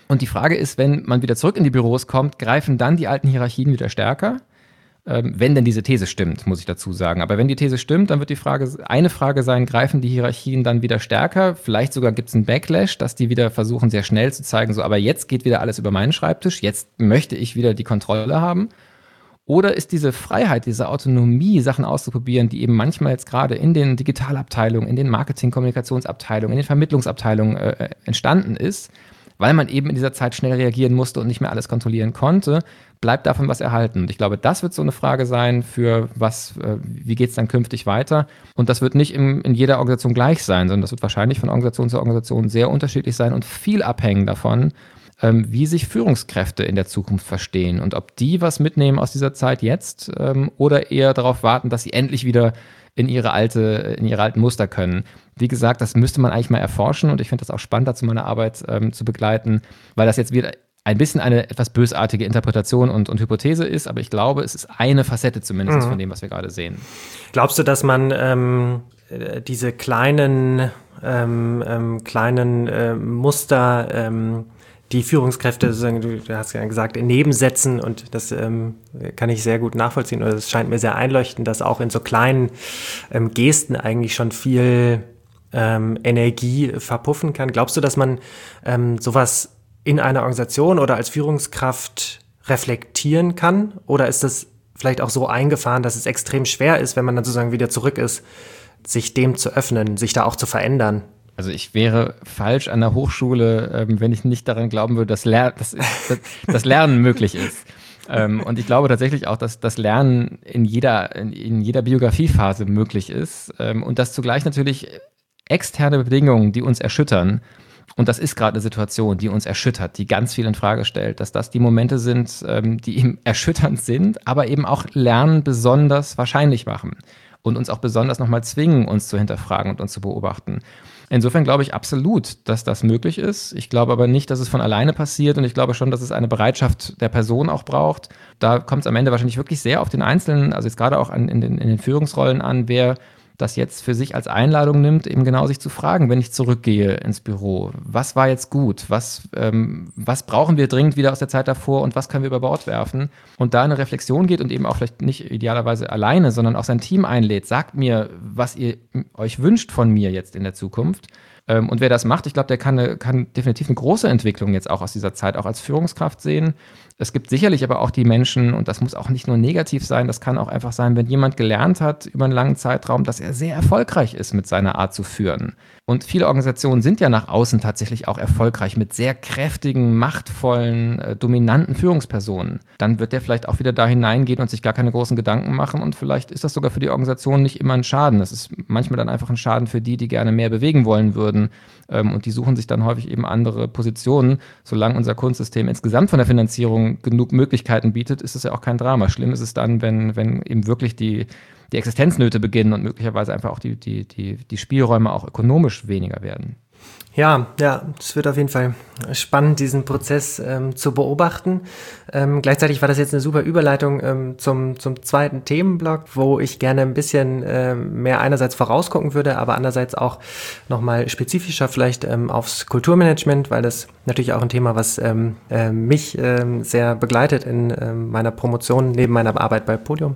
Und die Frage ist, wenn man wieder zurück in die Büros kommt, greifen dann die alten Hierarchien wieder stärker? Ähm, wenn denn diese These stimmt, muss ich dazu sagen. Aber wenn die These stimmt, dann wird die Frage, eine Frage sein, greifen die Hierarchien dann wieder stärker? Vielleicht sogar gibt es einen Backlash, dass die wieder versuchen, sehr schnell zu zeigen, so, aber jetzt geht wieder alles über meinen Schreibtisch, jetzt möchte ich wieder die Kontrolle haben. Oder ist diese Freiheit, diese Autonomie, Sachen auszuprobieren, die eben manchmal jetzt gerade in den Digitalabteilungen, in den Marketing-Kommunikationsabteilungen, in den Vermittlungsabteilungen äh, entstanden ist, weil man eben in dieser Zeit schnell reagieren musste und nicht mehr alles kontrollieren konnte, bleibt davon was erhalten. Und ich glaube, das wird so eine Frage sein für was, äh, wie geht es dann künftig weiter? Und das wird nicht im, in jeder Organisation gleich sein, sondern das wird wahrscheinlich von Organisation zu Organisation sehr unterschiedlich sein und viel abhängen davon, ähm, wie sich Führungskräfte in der Zukunft verstehen und ob die was mitnehmen aus dieser Zeit jetzt ähm, oder eher darauf warten, dass sie endlich wieder in ihre alte, in ihre alten Muster können. Wie gesagt, das müsste man eigentlich mal erforschen und ich finde das auch spannend, dazu meine Arbeit ähm, zu begleiten, weil das jetzt wieder ein bisschen eine etwas bösartige Interpretation und, und Hypothese ist, aber ich glaube, es ist eine Facette zumindest mhm. von dem, was wir gerade sehen. Glaubst du, dass man ähm, diese kleinen, ähm, ähm, kleinen äh, Muster, ähm, die Führungskräfte, du hast ja gesagt, in Nebensätzen und das ähm, kann ich sehr gut nachvollziehen oder es scheint mir sehr einleuchtend, dass auch in so kleinen ähm, Gesten eigentlich schon viel ähm, Energie verpuffen kann. Glaubst du, dass man ähm, sowas in einer Organisation oder als Führungskraft reflektieren kann? Oder ist das vielleicht auch so eingefahren, dass es extrem schwer ist, wenn man dann sozusagen wieder zurück ist, sich dem zu öffnen, sich da auch zu verändern? Also ich wäre falsch an der Hochschule, ähm, wenn ich nicht daran glauben würde, dass, Ler- dass, dass, dass Lernen möglich ist. Ähm, und ich glaube tatsächlich auch, dass das Lernen in jeder, in, in jeder Biografiephase möglich ist. Ähm, und dass zugleich natürlich externe Bedingungen, die uns erschüttern, und das ist gerade eine Situation, die uns erschüttert, die ganz viel in Frage stellt, dass das die Momente sind, ähm, die eben erschütternd sind, aber eben auch Lernen besonders wahrscheinlich machen und uns auch besonders nochmal zwingen, uns zu hinterfragen und uns zu beobachten. Insofern glaube ich absolut, dass das möglich ist. Ich glaube aber nicht, dass es von alleine passiert und ich glaube schon, dass es eine Bereitschaft der Person auch braucht. Da kommt es am Ende wahrscheinlich wirklich sehr auf den Einzelnen, also jetzt gerade auch an, in, den, in den Führungsrollen an, wer das jetzt für sich als Einladung nimmt, eben genau sich zu fragen, wenn ich zurückgehe ins Büro, was war jetzt gut, was, ähm, was brauchen wir dringend wieder aus der Zeit davor und was können wir über Bord werfen und da eine Reflexion geht und eben auch vielleicht nicht idealerweise alleine, sondern auch sein Team einlädt, sagt mir, was ihr euch wünscht von mir jetzt in der Zukunft. Ähm, und wer das macht, ich glaube, der kann, eine, kann definitiv eine große Entwicklung jetzt auch aus dieser Zeit auch als Führungskraft sehen. Es gibt sicherlich aber auch die Menschen, und das muss auch nicht nur negativ sein, das kann auch einfach sein, wenn jemand gelernt hat über einen langen Zeitraum, dass er sehr erfolgreich ist mit seiner Art zu führen. Und viele Organisationen sind ja nach außen tatsächlich auch erfolgreich mit sehr kräftigen, machtvollen, äh, dominanten Führungspersonen. Dann wird der vielleicht auch wieder da hineingehen und sich gar keine großen Gedanken machen und vielleicht ist das sogar für die Organisation nicht immer ein Schaden. Das ist manchmal dann einfach ein Schaden für die, die gerne mehr bewegen wollen würden. Ähm, und die suchen sich dann häufig eben andere Positionen. Solange unser Kunstsystem insgesamt von der Finanzierung genug Möglichkeiten bietet, ist es ja auch kein Drama. Schlimm ist es dann, wenn, wenn eben wirklich die, die Existenznöte beginnen und möglicherweise einfach auch die, die, die, die Spielräume auch ökonomisch weniger werden. Ja, ja, es wird auf jeden Fall spannend, diesen Prozess ähm, zu beobachten. Ähm, gleichzeitig war das jetzt eine super Überleitung ähm, zum, zum zweiten Themenblock, wo ich gerne ein bisschen ähm, mehr einerseits vorausgucken würde, aber andererseits auch nochmal spezifischer vielleicht ähm, aufs Kulturmanagement, weil das natürlich auch ein Thema, was ähm, äh, mich ähm, sehr begleitet in ähm, meiner Promotion neben meiner Arbeit bei Podium.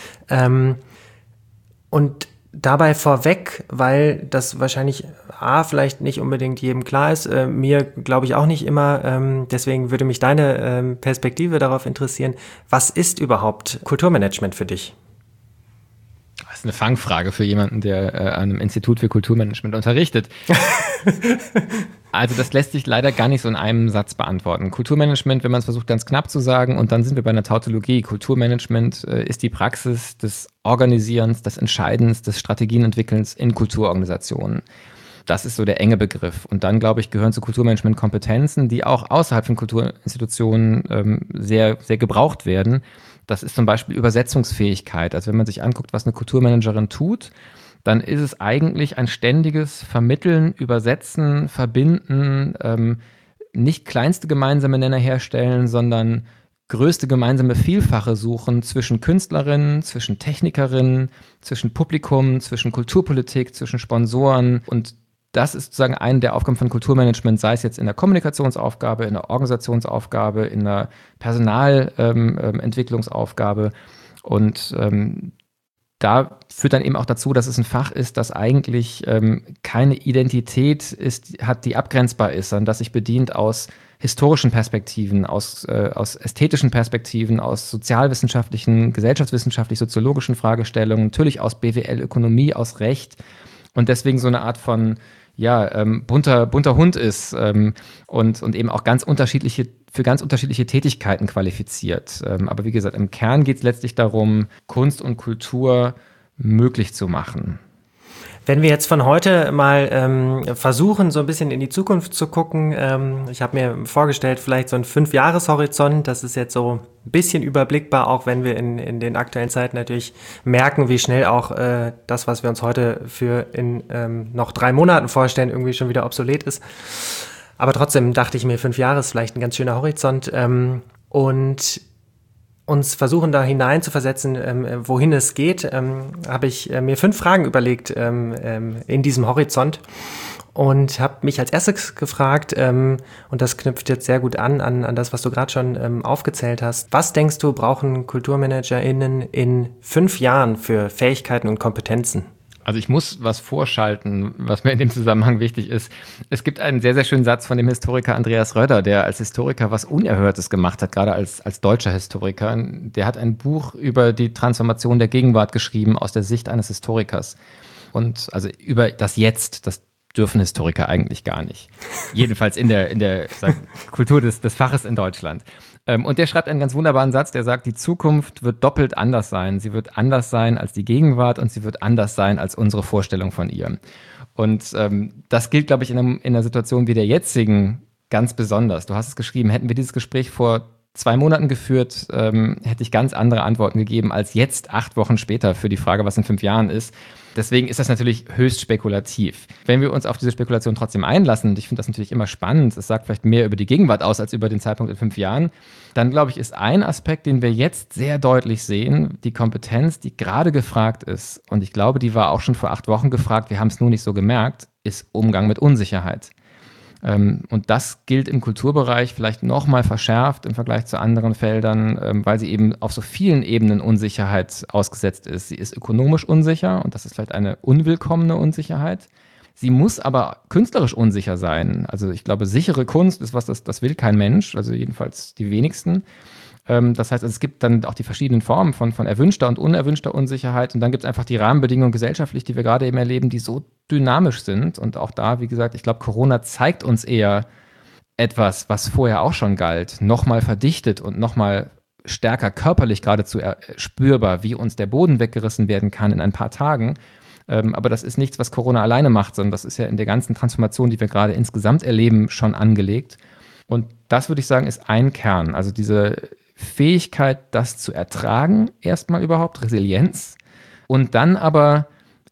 Ähm, und dabei vorweg, weil das wahrscheinlich A, vielleicht nicht unbedingt jedem klar ist, äh, mir glaube ich auch nicht immer, ähm, deswegen würde mich deine ähm, Perspektive darauf interessieren, was ist überhaupt Kulturmanagement für dich? Das ist eine Fangfrage für jemanden, der äh, an einem Institut für Kulturmanagement unterrichtet. Also das lässt sich leider gar nicht so in einem Satz beantworten. Kulturmanagement, wenn man es versucht ganz knapp zu sagen, und dann sind wir bei einer Tautologie. Kulturmanagement äh, ist die Praxis des Organisierens, des Entscheidens, des Strategienentwickelns in Kulturorganisationen. Das ist so der enge Begriff. Und dann, glaube ich, gehören zu Kulturmanagement Kompetenzen, die auch außerhalb von Kulturinstitutionen ähm, sehr, sehr gebraucht werden. Das ist zum Beispiel Übersetzungsfähigkeit. Also wenn man sich anguckt, was eine Kulturmanagerin tut, dann ist es eigentlich ein ständiges Vermitteln, Übersetzen, Verbinden, ähm, nicht kleinste gemeinsame Nenner herstellen, sondern größte gemeinsame Vielfache suchen zwischen Künstlerinnen, zwischen Technikerinnen, zwischen Publikum, zwischen Kulturpolitik, zwischen Sponsoren und das ist sozusagen eine der Aufgaben von Kulturmanagement, sei es jetzt in der Kommunikationsaufgabe, in der Organisationsaufgabe, in der Personalentwicklungsaufgabe. Ähm, und ähm, da führt dann eben auch dazu, dass es ein Fach ist, das eigentlich ähm, keine Identität ist, hat, die abgrenzbar ist, sondern das sich bedient aus historischen Perspektiven, aus, äh, aus ästhetischen Perspektiven, aus sozialwissenschaftlichen, gesellschaftswissenschaftlich, soziologischen Fragestellungen, natürlich aus B W L, Ökonomie, aus Recht und deswegen so eine Art von ja, ähm, bunter, bunter Hund ist ähm, und, und eben auch ganz unterschiedliche, für ganz unterschiedliche Tätigkeiten qualifiziert. Ähm, aber wie gesagt, im Kern geht es letztlich darum, Kunst und Kultur möglich zu machen. Wenn wir jetzt von heute mal ähm, versuchen, so ein bisschen in die Zukunft zu gucken, ähm, ich habe mir vorgestellt, vielleicht so ein Fünf-Jahres-Horizont, das ist jetzt so ein bisschen überblickbar, auch wenn wir in, in den aktuellen Zeiten natürlich merken, wie schnell auch äh, das, was wir uns heute für in ähm, noch drei Monaten vorstellen, irgendwie schon wieder obsolet ist. Aber trotzdem dachte ich mir, fünf Jahre ist vielleicht ein ganz schöner Horizont ähm, und uns versuchen, da hinein zu versetzen, ähm, wohin es geht, ähm, habe ich äh, mir fünf Fragen überlegt ähm, ähm, in diesem Horizont und habe mich als erstes gefragt, ähm, und das knüpft jetzt sehr gut an, an, an das, was du gerade schon ähm, aufgezählt hast. Was denkst du, brauchen KulturmanagerInnen in fünf Jahren für Fähigkeiten und Kompetenzen? Also ich muss was vorschalten, was mir in dem Zusammenhang wichtig ist. Es gibt einen sehr, sehr schönen Satz von dem Historiker Andreas Röder, der als Historiker was Unerhörtes gemacht hat, gerade als, als deutscher Historiker. Der hat ein Buch über die Transformation der Gegenwart geschrieben aus der Sicht eines Historikers. Und also über das Jetzt, das dürfen Historiker eigentlich gar nicht. Jedenfalls in der, in der sag, Kultur des, des Faches in Deutschland. Und der schreibt einen ganz wunderbaren Satz, der sagt, die Zukunft wird doppelt anders sein. Sie wird anders sein als die Gegenwart und sie wird anders sein als unsere Vorstellung von ihr. Und ähm, das gilt, glaube ich, in, einem, in einer Situation wie der jetzigen ganz besonders. Du hast es geschrieben, hätten wir dieses Gespräch vor zwei Monaten geführt, ähm, hätte ich ganz andere Antworten gegeben als jetzt, acht Wochen später, für die Frage, was in fünf Jahren ist. Deswegen ist das natürlich höchst spekulativ. Wenn wir uns auf diese Spekulation trotzdem einlassen, und ich finde das natürlich immer spannend, es sagt vielleicht mehr über die Gegenwart aus als über den Zeitpunkt in fünf Jahren, dann glaube ich, ist ein Aspekt, den wir jetzt sehr deutlich sehen, die Kompetenz, die gerade gefragt ist, und ich glaube, die war auch schon vor acht Wochen gefragt, wir haben es nur nicht so gemerkt, ist Umgang mit Unsicherheit. Und das gilt im Kulturbereich vielleicht nochmal verschärft im Vergleich zu anderen Feldern, weil sie eben auf so vielen Ebenen Unsicherheit ausgesetzt ist. Sie ist ökonomisch unsicher und das ist vielleicht eine unwillkommene Unsicherheit. Sie muss aber künstlerisch unsicher sein. Also ich glaube, sichere Kunst ist was, das, das will kein Mensch, also jedenfalls die wenigsten. Das heißt, es gibt dann auch die verschiedenen Formen von, von erwünschter und unerwünschter Unsicherheit. Und dann gibt es einfach die Rahmenbedingungen gesellschaftlich, die wir gerade eben erleben, die so dynamisch sind. Und auch da, wie gesagt, ich glaube, Corona zeigt uns eher etwas, was vorher auch schon galt, nochmal verdichtet und nochmal stärker körperlich geradezu spürbar, wie uns der Boden weggerissen werden kann in ein paar Tagen. Aber das ist nichts, was Corona alleine macht, sondern das ist ja in der ganzen Transformation, die wir gerade insgesamt erleben, schon angelegt. Und das, würde ich sagen, ist ein Kern. Also diese Fähigkeit, das zu ertragen, erstmal überhaupt, Resilienz, und dann aber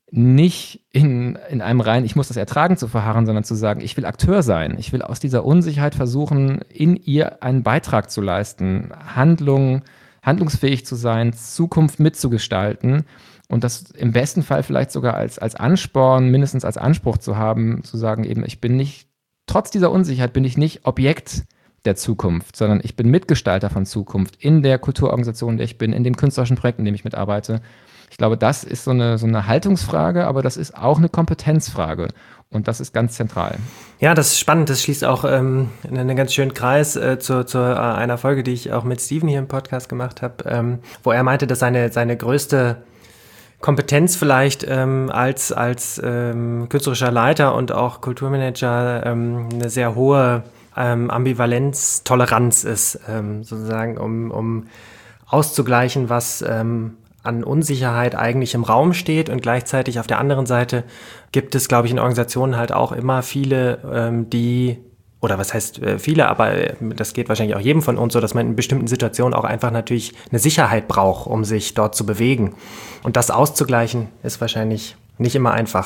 nicht in, in einem rein, ich muss das ertragen zu verharren, sondern zu sagen, ich will Akteur sein. Ich will aus dieser Unsicherheit versuchen, in ihr einen Beitrag zu leisten, Handlung, handlungsfähig zu sein, Zukunft mitzugestalten und das im besten Fall vielleicht sogar als, als Ansporn, mindestens als Anspruch zu haben, zu sagen, eben, ich bin nicht, trotz dieser Unsicherheit bin ich nicht Objekt der Zukunft, sondern ich bin Mitgestalter von Zukunft in der Kulturorganisation, in der ich bin, in dem künstlerischen Projekt, in dem ich mitarbeite. Ich glaube, das ist so eine, so eine Haltungsfrage, aber das ist auch eine Kompetenzfrage und das ist ganz zentral. Ja, das ist spannend. Das schließt auch ähm, einen ganz schönen Kreis äh, zu, zu äh, einer Folge, die ich auch mit Steven hier im Podcast gemacht habe, ähm, wo er meinte, dass seine, seine größte Kompetenz vielleicht ähm, als, als ähm, künstlerischer Leiter und auch Kulturmanager ähm, eine sehr hohe ähm, Ambivalenz, Toleranz ist, ähm, sozusagen, um, um auszugleichen, was ähm, an Unsicherheit eigentlich im Raum steht, und gleichzeitig auf der anderen Seite gibt es, glaube ich, in Organisationen halt auch immer viele, ähm, die, oder was heißt äh, viele, aber äh, das geht wahrscheinlich auch jedem von uns so, dass man in bestimmten Situationen auch einfach natürlich eine Sicherheit braucht, um sich dort zu bewegen. Und das auszugleichen ist wahrscheinlich nicht immer einfach.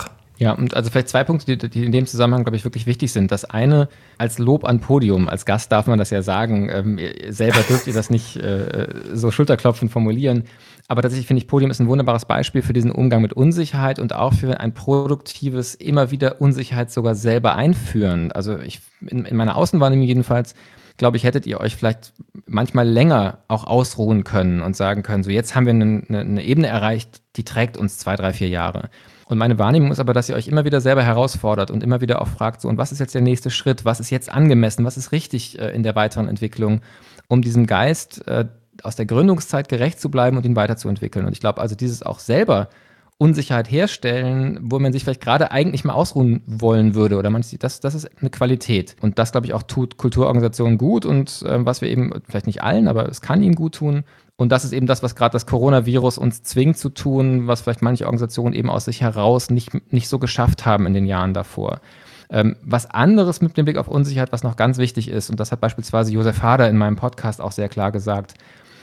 Ja, und also vielleicht zwei Punkte, die, die in dem Zusammenhang, glaube ich, wirklich wichtig sind. Das eine, als Lob an Podium, als Gast darf man das ja sagen, ähm, selber dürft ihr das nicht äh, so schulterklopfend formulieren. Aber tatsächlich finde ich, Podium ist ein wunderbares Beispiel für diesen Umgang mit Unsicherheit und auch für ein produktives, immer wieder Unsicherheit sogar selber einführen. Also ich, in, in meiner Außenwahrnehmung jedenfalls, glaube ich, hättet ihr euch vielleicht manchmal länger auch ausruhen können und sagen können, so jetzt haben wir eine, eine, eine Ebene erreicht, die trägt uns zwei, drei, vier Jahre. Und meine Wahrnehmung ist aber, dass ihr euch immer wieder selber herausfordert und immer wieder auch fragt, so, und was ist jetzt der nächste Schritt? Was ist jetzt angemessen? Was ist richtig äh, in der weiteren Entwicklung, um diesem Geist äh, aus der Gründungszeit gerecht zu bleiben und ihn weiterzuentwickeln? Und ich glaube also, dieses auch selber Unsicherheit herstellen, wo man sich vielleicht gerade eigentlich mal ausruhen wollen würde oder man sieht, das, das ist eine Qualität. Und das, glaube ich, auch tut Kulturorganisationen gut und äh, was wir eben, vielleicht nicht allen, aber es kann ihnen gut tun. Und das ist eben das, was gerade das Coronavirus uns zwingt zu tun, was vielleicht manche Organisationen eben aus sich heraus nicht, nicht so geschafft haben in den Jahren davor. Ähm, was anderes mit dem Blick auf Unsicherheit, was noch ganz wichtig ist, und das hat beispielsweise Josef Hader in meinem Podcast auch sehr klar gesagt,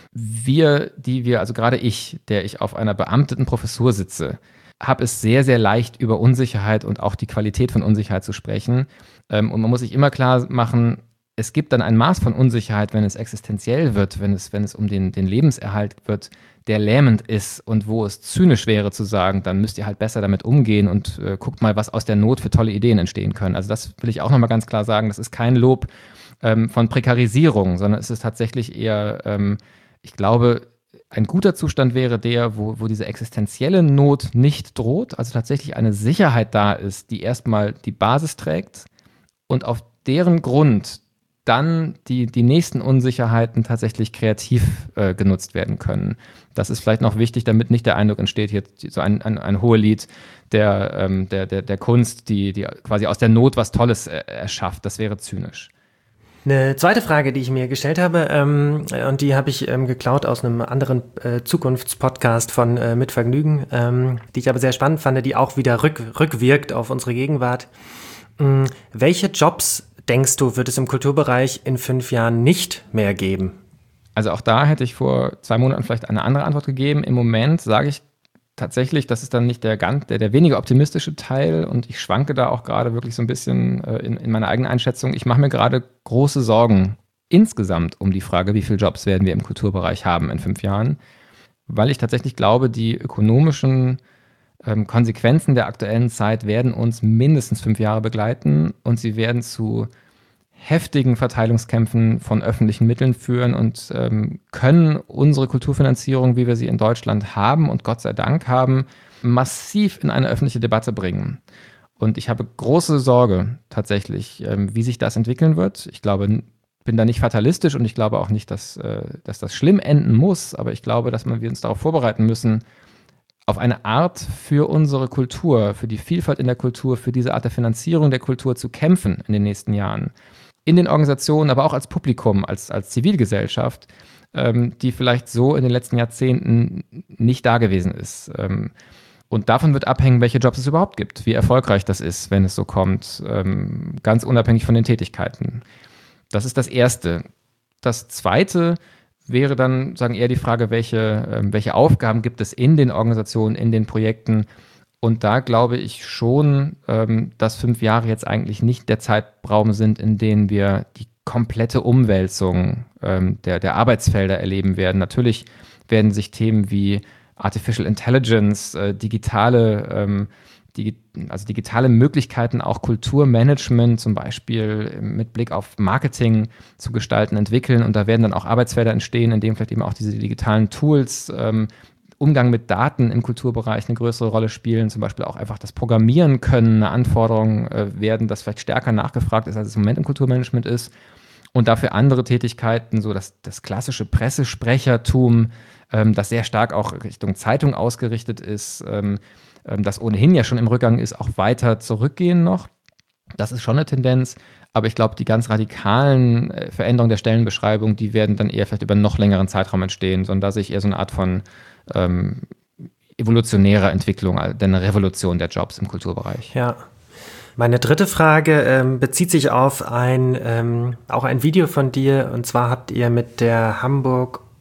wir, die wir, also gerade ich, der ich auf einer beamteten Professur sitze, habe es sehr, sehr leicht, über Unsicherheit und auch die Qualität von Unsicherheit zu sprechen. Ähm, und man muss sich immer klar machen, es gibt dann ein Maß von Unsicherheit, wenn es existenziell wird, wenn es, wenn es um den, den Lebenserhalt wird, der lähmend ist und wo es zynisch wäre zu sagen, dann müsst ihr halt besser damit umgehen und äh, guckt mal, was aus der Not für tolle Ideen entstehen können. Also das will ich auch nochmal ganz klar sagen, das ist kein Lob ähm, von Prekarisierung, sondern es ist tatsächlich eher, ähm, ich glaube, ein guter Zustand wäre der, wo, wo diese existenzielle Not nicht droht, also tatsächlich eine Sicherheit da ist, die erstmal die Basis trägt und auf deren Grund dann die, die nächsten Unsicherheiten tatsächlich kreativ äh, genutzt werden können. Das ist vielleicht noch wichtig, damit nicht der Eindruck entsteht, hier so ein, ein, ein Hohelied der, ähm, der, der, der Kunst, die, die quasi aus der Not was Tolles äh, erschafft. Das wäre zynisch. Eine zweite Frage, die ich mir gestellt habe, ähm, und die habe ich ähm, geklaut aus einem anderen äh, Zukunftspodcast von äh, Mit Vergnügen, ähm, die ich aber sehr spannend fand, die auch wieder rück, rückwirkt auf unsere Gegenwart. Ähm, welche Jobs, denkst du, wird es im Kulturbereich in fünf Jahren nicht mehr geben? Also auch da hätte ich vor zwei Monaten vielleicht eine andere Antwort gegeben. Im Moment sage ich tatsächlich, das ist dann nicht der, ganz, der, der weniger optimistische Teil und ich schwanke da auch gerade wirklich so ein bisschen äh, in, in meiner eigenen Einschätzung. Ich mache mir gerade große Sorgen insgesamt um die Frage, wie viele Jobs werden wir im Kulturbereich haben in fünf Jahren, weil ich tatsächlich glaube, die ökonomischen ähm, Konsequenzen der aktuellen Zeit werden uns mindestens fünf Jahre begleiten und sie werden zu heftigen Verteilungskämpfen von öffentlichen Mitteln führen und ähm, können unsere Kulturfinanzierung, wie wir sie in Deutschland haben und Gott sei Dank haben, massiv in eine öffentliche Debatte bringen. Und ich habe große Sorge tatsächlich, ähm, wie sich das entwickeln wird. Ich glaube, bin da nicht fatalistisch und ich glaube auch nicht, dass, äh, dass das schlimm enden muss, aber ich glaube, dass man, wir uns darauf vorbereiten müssen, auf eine Art für unsere Kultur, für die Vielfalt in der Kultur, für diese Art der Finanzierung der Kultur zu kämpfen in den nächsten Jahren. In den Organisationen, aber auch als Publikum, als, als Zivilgesellschaft, ähm, die vielleicht so in den letzten Jahrzehnten nicht da gewesen ist. Ähm, und davon wird abhängen, welche Jobs es überhaupt gibt, wie erfolgreich das ist, wenn es so kommt, ähm, ganz unabhängig von den Tätigkeiten. Das ist das Erste. Das Zweite wäre dann, sagen eher die Frage, welche, ähm, welche Aufgaben gibt es in den Organisationen, in den Projekten. Und da glaube ich schon, ähm, dass fünf Jahre jetzt eigentlich nicht der Zeitraum sind, in dem wir die komplette Umwälzung ähm, der, der Arbeitsfelder erleben werden. Natürlich werden sich Themen wie Artificial Intelligence, äh, digitale, ähm, die, also digitale Möglichkeiten, auch Kulturmanagement zum Beispiel mit Blick auf Marketing zu gestalten, entwickeln. Und da werden dann auch Arbeitsfelder entstehen, in denen vielleicht eben auch diese digitalen Tools, ähm, Umgang mit Daten im Kulturbereich eine größere Rolle spielen, zum Beispiel auch einfach das Programmieren können, eine Anforderung äh, werden, das vielleicht stärker nachgefragt ist, als es im Moment im Kulturmanagement ist. Und dafür andere Tätigkeiten, so das, das klassische Pressesprechertum, ähm, das sehr stark auch Richtung Zeitung ausgerichtet ist, ähm, ähm, das ohnehin ja schon im Rückgang ist, auch weiter zurückgehen noch. Das ist schon eine Tendenz. Aber ich glaube, die ganz radikalen äh, Veränderungen der Stellenbeschreibung, die werden dann eher vielleicht über einen noch längeren Zeitraum entstehen, sondern da sehe ich eher so eine Art von ähm, evolutionärer Entwicklung, denn eine Revolution der Jobs im Kulturbereich. Ja. Meine dritte Frage ähm, bezieht sich auf ein, ähm, auch ein Video von dir, und zwar habt ihr mit der Hamburg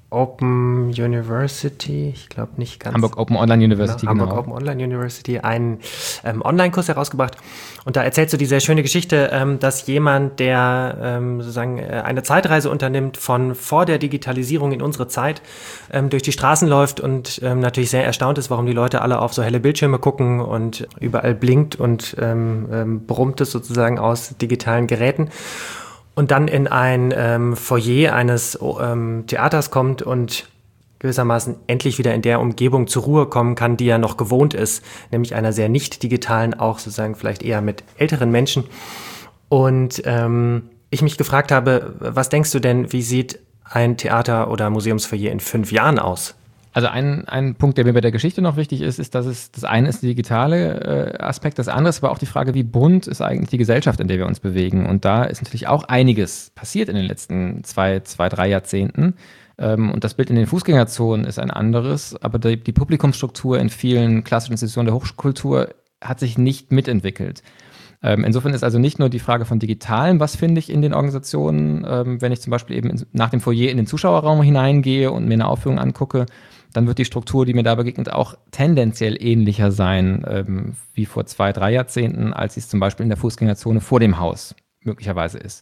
Open University, ich glaube nicht ganz. Hamburg Open Online University, genau. genau. Hamburg Open Online University, einen ähm, Online-Kurs herausgebracht. Und da erzählst du die sehr schöne Geschichte, ähm, dass jemand, der ähm, sozusagen äh, eine Zeitreise unternimmt von vor der Digitalisierung in unsere Zeit, ähm, durch die Straßen läuft und ähm, natürlich sehr erstaunt ist, warum die Leute alle auf so helle Bildschirme gucken und überall blinkt und ähm, ähm, brummt es sozusagen aus digitalen Geräten. Und dann in ein ähm, Foyer eines ähm, Theaters kommt und gewissermaßen endlich wieder in der Umgebung zur Ruhe kommen kann, die er noch gewohnt ist, nämlich einer sehr nicht digitalen, auch sozusagen vielleicht eher mit älteren Menschen. Und ähm, ich mich gefragt habe, was denkst du denn, wie sieht ein Theater- oder Museumsfoyer in fünf Jahren aus? Also ein, ein Punkt, der mir bei der Geschichte noch wichtig ist, ist, dass es das eine ist der digitale äh, Aspekt, das andere ist aber auch die Frage, wie bunt ist eigentlich die Gesellschaft, in der wir uns bewegen. Und da ist natürlich auch einiges passiert in den letzten zwei, zwei, drei Jahrzehnten. Ähm, und das Bild in den Fußgängerzonen ist ein anderes, aber die, die Publikumsstruktur in vielen klassischen Institutionen der Hochkultur hat sich nicht mitentwickelt. Ähm, insofern ist also nicht nur die Frage von Digitalem, was finde ich in den Organisationen, ähm, wenn ich zum Beispiel eben in, nach dem Foyer in den Zuschauerraum hineingehe und mir eine Aufführung angucke, dann wird die Struktur, die mir da begegnet, auch tendenziell ähnlicher sein ähm, wie vor zwei, drei Jahrzehnten, als sie es zum Beispiel in der Fußgängerzone vor dem Haus möglicherweise ist.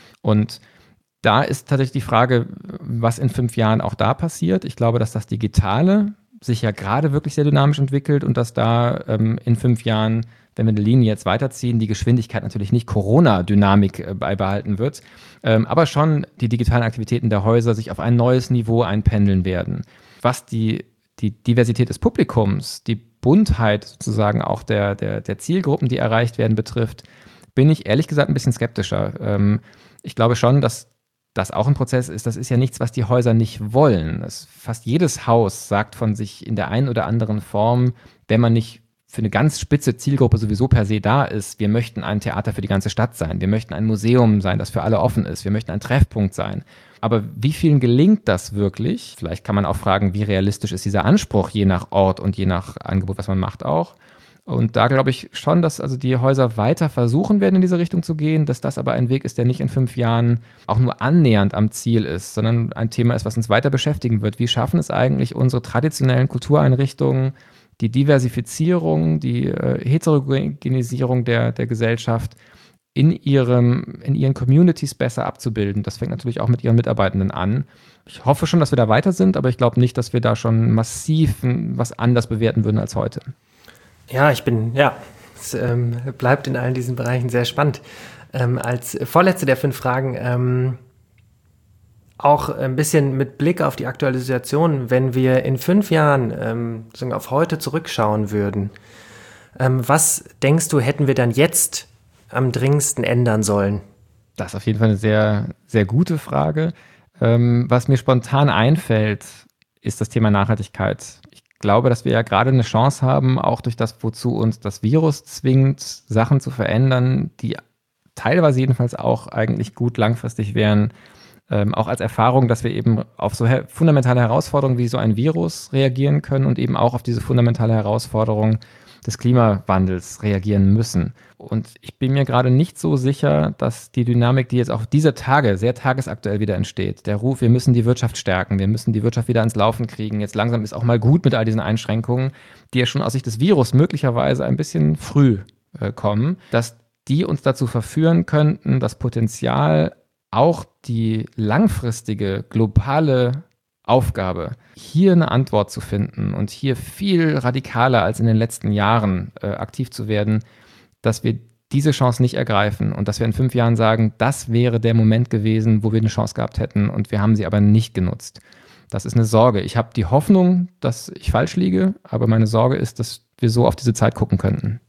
Und da ist tatsächlich die Frage, was in fünf Jahren auch da passiert. Ich glaube, dass das Digitale sich ja gerade wirklich sehr dynamisch entwickelt und dass da ähm, in fünf Jahren, wenn wir die Linie jetzt weiterziehen, die Geschwindigkeit natürlich nicht Corona-Dynamik äh, beibehalten wird, ähm, aber schon die digitalen Aktivitäten der Häuser sich auf ein neues Niveau einpendeln werden. Was die, die Diversität des Publikums, die Buntheit sozusagen auch der, der, der Zielgruppen, die erreicht werden, betrifft, bin ich ehrlich gesagt ein bisschen skeptischer. Ähm, ich glaube schon, dass das auch ein Prozess ist. Das ist ja nichts, was die Häuser nicht wollen. Das, fast jedes Haus sagt von sich in der einen oder anderen Form, wenn man nicht für eine ganz spitze Zielgruppe sowieso per se da ist, wir möchten ein Theater für die ganze Stadt sein, wir möchten ein Museum sein, das für alle offen ist, wir möchten ein Treffpunkt sein. Aber wie vielen gelingt das wirklich? Vielleicht kann man auch fragen, wie realistisch ist dieser Anspruch, je nach Ort und je nach Angebot, was man macht auch. Und da glaube ich schon, dass also die Häuser weiter versuchen werden, in diese Richtung zu gehen, dass das aber ein Weg ist, der nicht in fünf Jahren auch nur annähernd am Ziel ist, sondern ein Thema ist, was uns weiter beschäftigen wird. Wie schaffen es eigentlich unsere traditionellen Kultureinrichtungen, die Diversifizierung, die äh, Heterogenisierung der, der Gesellschaft in, ihrem, in ihren Communities besser abzubilden. Das fängt natürlich auch mit ihren Mitarbeitenden an. Ich hoffe schon, dass wir da weiter sind, aber ich glaube nicht, dass wir da schon massiv was anders bewerten würden als heute. Ja, ich bin, ja, es ähm, bleibt in allen diesen Bereichen sehr spannend. Ähm, als vorletzte der fünf Fragen, ähm, auch ein bisschen mit Blick auf die aktuelle Situation, wenn wir in fünf Jahren ähm, sozusagen auf heute zurückschauen würden, ähm, was denkst du, hätten wir dann jetzt am dringendsten ändern sollen? Das ist auf jeden Fall eine sehr, sehr gute Frage. Ähm, was mir spontan einfällt, ist das Thema Nachhaltigkeit. Ich glaube, dass wir ja gerade eine Chance haben, auch durch das, wozu uns das Virus zwingt, Sachen zu verändern, die teilweise jedenfalls auch eigentlich gut langfristig wären. Ähm, auch als Erfahrung, dass wir eben auf so her- fundamentale Herausforderungen wie so ein Virus reagieren können und eben auch auf diese fundamentale Herausforderung des Klimawandels reagieren müssen. Und ich bin mir gerade nicht so sicher, dass die Dynamik, die jetzt auch dieser Tage sehr tagesaktuell wieder entsteht, der Ruf, wir müssen die Wirtschaft stärken, wir müssen die Wirtschaft wieder ans Laufen kriegen, jetzt langsam ist auch mal gut mit all diesen Einschränkungen, die ja schon aus Sicht des Virus möglicherweise ein bisschen früh äh, kommen, dass die uns dazu verführen könnten, das Potenzial, auch die langfristige globale Aufgabe, hier eine Antwort zu finden und hier viel radikaler als in den letzten Jahren äh, aktiv zu werden, dass wir diese Chance nicht ergreifen und dass wir in fünf Jahren sagen, das wäre der Moment gewesen, wo wir eine Chance gehabt hätten und wir haben sie aber nicht genutzt. Das ist eine Sorge. Ich habe die Hoffnung, dass ich falsch liege, aber meine Sorge ist, dass wir so auf diese Zeit gucken könnten.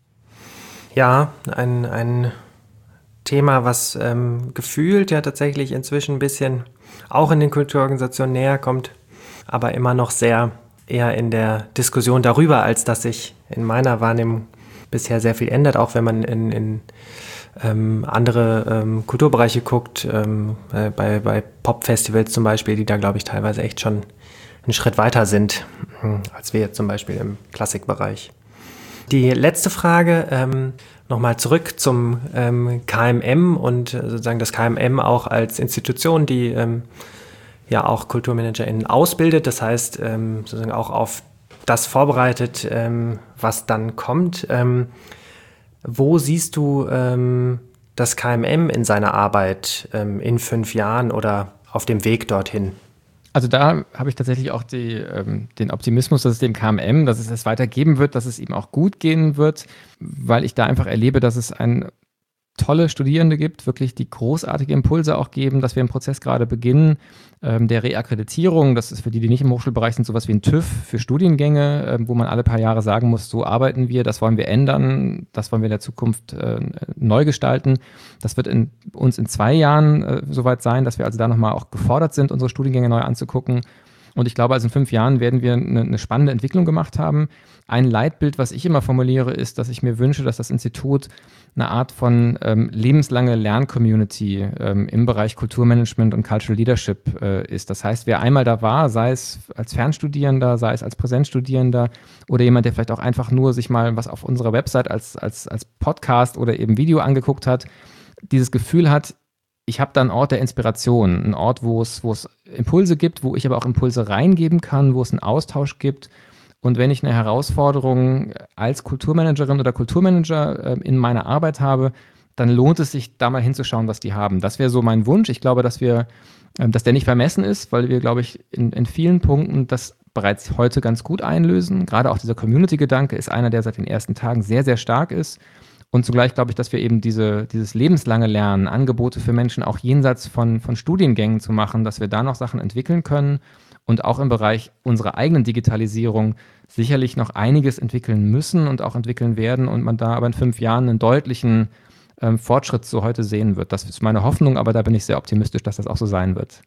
Ja, ein, ein Thema, was ähm, gefühlt ja tatsächlich inzwischen ein bisschen auch in den Kulturorganisationen näher kommt, aber immer noch sehr eher in der Diskussion darüber, als dass sich in meiner Wahrnehmung bisher sehr viel ändert, auch wenn man in, in ähm, andere ähm, Kulturbereiche guckt, ähm, äh, bei, bei Popfestivals zum Beispiel, die da, glaube ich, teilweise echt schon einen Schritt weiter sind, als wir jetzt zum Beispiel im Klassikbereich. Die letzte Frage, ähm, nochmal zurück zum ähm, K M M und äh, sozusagen das K M M auch als Institution, die ähm, ja auch KulturmanagerInnen ausbildet, das heißt ähm, sozusagen auch auf das vorbereitet, ähm, was dann kommt. Ähm, wo siehst du ähm, das K M M in seiner Arbeit ähm, in fünf Jahren oder auf dem Weg dorthin? Also da habe ich tatsächlich auch die, ähm, den Optimismus, dass es dem K M M, dass es es weitergeben wird, dass es ihm auch gut gehen wird, weil ich da einfach erlebe, dass es ein tolle Studierende gibt, wirklich die großartige Impulse auch geben, dass wir einen Prozess gerade beginnen, ähm, der Reakkreditierung. Das ist für die, die nicht im Hochschulbereich sind, sowas wie ein TÜV für Studiengänge, äh, wo man alle paar Jahre sagen muss, so arbeiten wir, das wollen wir ändern, das wollen wir in der Zukunft äh, neu gestalten. Das wird in, uns in zwei Jahren äh, soweit sein, dass wir also da nochmal auch gefordert sind, unsere Studiengänge neu anzugucken. Und ich glaube, also in fünf Jahren werden wir eine, eine spannende Entwicklung gemacht haben. Ein Leitbild, was ich immer formuliere, ist, dass ich mir wünsche, dass das Institut eine Art von ähm, lebenslange Lern-Community ähm, im Bereich Kulturmanagement und Cultural Leadership äh, ist. Das heißt, wer einmal da war, sei es als Fernstudierender, sei es als Präsenzstudierender oder jemand, der vielleicht auch einfach nur sich mal was auf unserer Website als, als, als Podcast oder eben Video angeguckt hat, dieses Gefühl hat, ich habe da einen Ort der Inspiration, einen Ort, wo es, wo es Impulse gibt, wo ich aber auch Impulse reingeben kann, wo es einen Austausch gibt. Und wenn ich eine Herausforderung als Kulturmanagerin oder Kulturmanager äh, in meiner Arbeit habe, dann lohnt es sich, da mal hinzuschauen, was die haben. Das wäre so mein Wunsch. Ich glaube, dass wir, äh, dass der nicht vermessen ist, weil wir, glaube ich, in, in vielen Punkten das bereits heute ganz gut einlösen. Gerade auch dieser Community-Gedanke ist einer, der seit den ersten Tagen sehr, sehr stark ist. Und zugleich glaube ich, dass wir eben diese, dieses lebenslange Lernen, Angebote für Menschen auch jenseits von, von Studiengängen zu machen, dass wir da noch Sachen entwickeln können und auch im Bereich unserer eigenen Digitalisierung sicherlich noch einiges entwickeln müssen und auch entwickeln werden und man da aber in fünf Jahren einen deutlichen ähm, Fortschritt zu heute sehen wird. Das ist meine Hoffnung, aber da bin ich sehr optimistisch, dass das auch so sein wird.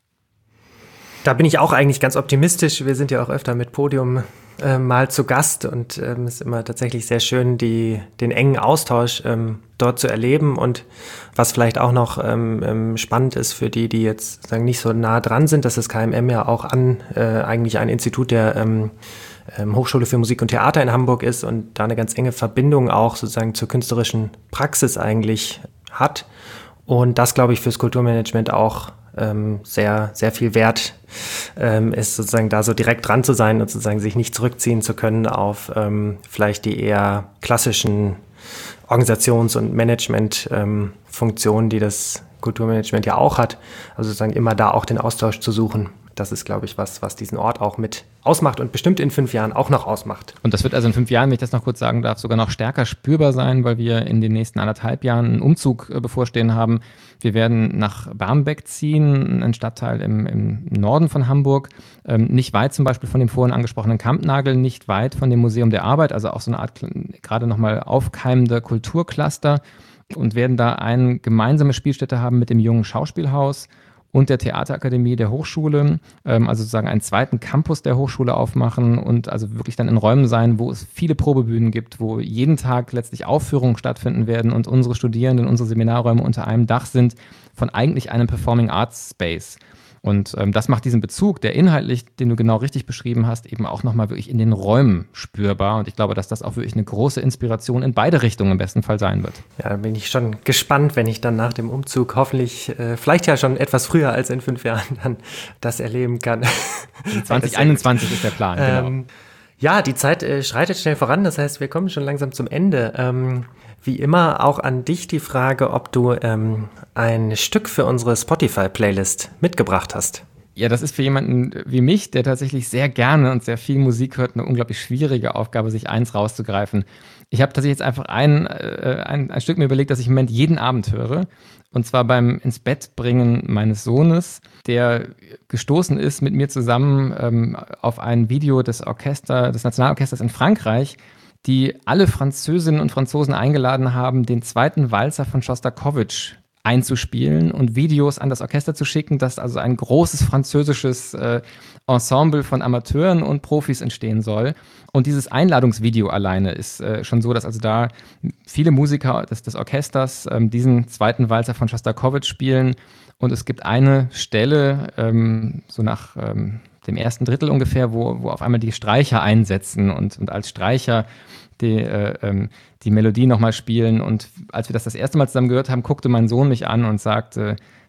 Da bin ich auch eigentlich ganz optimistisch. Wir sind ja auch öfter mit Podium äh, mal zu Gast und es ähm, ist immer tatsächlich sehr schön, die, den engen Austausch ähm, dort zu erleben. Und was vielleicht auch noch ähm, spannend ist für die, die jetzt sagen nicht so nah dran sind, dass das K M M ja auch an äh, eigentlich ein Institut der ähm, ähm, Hochschule für Musik und Theater in Hamburg ist und da eine ganz enge Verbindung auch sozusagen zur künstlerischen Praxis eigentlich hat. Und das, glaube ich, fürs Kulturmanagement auch ähm, sehr, sehr viel wert ähm, ist, sozusagen da so direkt dran zu sein und sozusagen sich nicht zurückziehen zu können auf ähm, vielleicht die eher klassischen Organisations- und Management-Funktionen, ähm, die das Kulturmanagement ja auch hat. Also sozusagen immer da auch den Austausch zu suchen. Das ist, glaube ich, was, was diesen Ort auch mit ausmacht und bestimmt in fünf Jahren auch noch ausmacht. Und das wird also in fünf Jahren, wenn ich das noch kurz sagen darf, sogar noch stärker spürbar sein, weil wir in den nächsten anderthalb Jahren einen Umzug äh, bevorstehen haben. Wir werden nach Barmbek ziehen, ein Stadtteil im, im Norden von Hamburg, ähm, nicht weit zum Beispiel von dem vorhin angesprochenen Kampnagel, nicht weit von dem Museum der Arbeit, also auch so eine Art gerade nochmal aufkeimender Kulturcluster und werden da eine gemeinsame Spielstätte haben mit dem Jungen Schauspielhaus und der Theaterakademie der Hochschule, ähm, also sozusagen einen zweiten Campus der Hochschule aufmachen und also wirklich dann in Räumen sein, wo es viele Probebühnen gibt, wo jeden Tag letztlich Aufführungen stattfinden werden und unsere Studierenden, unsere Seminarräume unter einem Dach sind von eigentlich einem Performing Arts Space. Und ähm, das macht diesen Bezug, der inhaltlich, den du genau richtig beschrieben hast, eben auch nochmal wirklich in den Räumen spürbar. Und ich glaube, dass das auch wirklich eine große Inspiration in beide Richtungen im besten Fall sein wird. Ja, da bin ich schon gespannt, wenn ich dann nach dem Umzug hoffentlich, äh, vielleicht ja schon etwas früher als in fünf Jahren, dann das erleben kann. zwanzig einundzwanzig ist der Plan, genau. Ähm, ja, die Zeit äh, schreitet schnell voran, das heißt, wir kommen schon langsam zum Ende. Ähm, Wie immer auch an dich die Frage, ob du ähm, ein Stück für unsere Spotify-Playlist mitgebracht hast. Ja, das ist für jemanden wie mich, der tatsächlich sehr gerne und sehr viel Musik hört, eine unglaublich schwierige Aufgabe, sich eins rauszugreifen. Ich habe tatsächlich jetzt einfach ein, äh, ein, ein Stück mir überlegt, das ich im Moment jeden Abend höre. Und zwar beim ins Bett bringen meines Sohnes, der gestoßen ist mit mir zusammen ähm, auf ein Video des Orchester, des Nationalorchesters in Frankreich, die alle Französinnen und Franzosen eingeladen haben, den zweiten Walzer von Schostakowitsch einzuspielen und Videos an das Orchester zu schicken, dass also ein großes französisches äh, Ensemble von Amateuren und Profis entstehen soll. Und dieses Einladungsvideo alleine ist äh, schon so, dass also da viele Musiker des, des Orchesters ähm, diesen zweiten Walzer von Schostakowitsch spielen. Und es gibt eine Stelle, ähm, so nach ähm, dem ersten Drittel ungefähr, wo, wo auf einmal die Streicher einsetzen und, und als Streicher die, äh, ähm, die Melodie nochmal spielen. Und als wir das das erste Mal zusammen gehört haben, guckte mein Sohn mich an und sagte,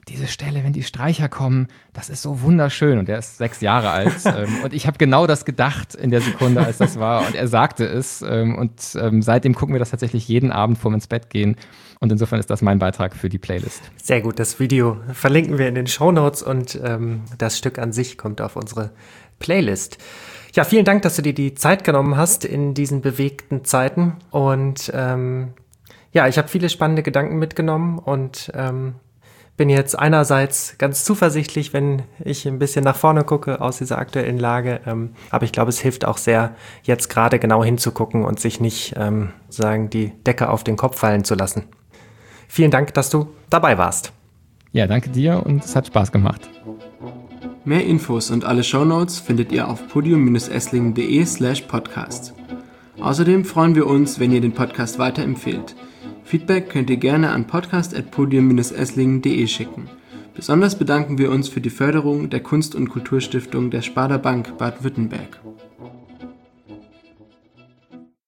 diese Stelle, wenn die Streicher kommen, das ist so wunderschön. Und der ist sechs Jahre alt. ähm, und ich habe genau das gedacht in der Sekunde, als das war. Und er sagte es. Ähm, und ähm, seitdem gucken wir das tatsächlich jeden Abend vorm ins Bett gehen. Und insofern ist das mein Beitrag für die Playlist. Sehr gut, das Video verlinken wir in den Shownotes und ähm, das Stück an sich kommt auf unsere Playlist. Ja, vielen Dank, dass du dir die Zeit genommen hast in diesen bewegten Zeiten. Und ähm, ja, ich habe viele spannende Gedanken mitgenommen und ähm, bin jetzt einerseits ganz zuversichtlich, wenn ich ein bisschen nach vorne gucke aus dieser aktuellen Lage. Ähm, aber ich glaube, es hilft auch sehr, jetzt gerade genau hinzugucken und sich nicht ähm, sagen, die Decke auf den Kopf fallen zu lassen. Vielen Dank, dass du dabei warst. Ja, danke dir und es hat Spaß gemacht. Mehr Infos und alle Shownotes findet ihr auf podium-esslingen.de slash podcast. Außerdem freuen wir uns, wenn ihr den Podcast weiterempfehlt. Feedback könnt ihr gerne an podcast at podium-esslingen.de schicken. Besonders bedanken wir uns für die Förderung der Kunst- und Kulturstiftung der Sparda Bank Baden-Württemberg.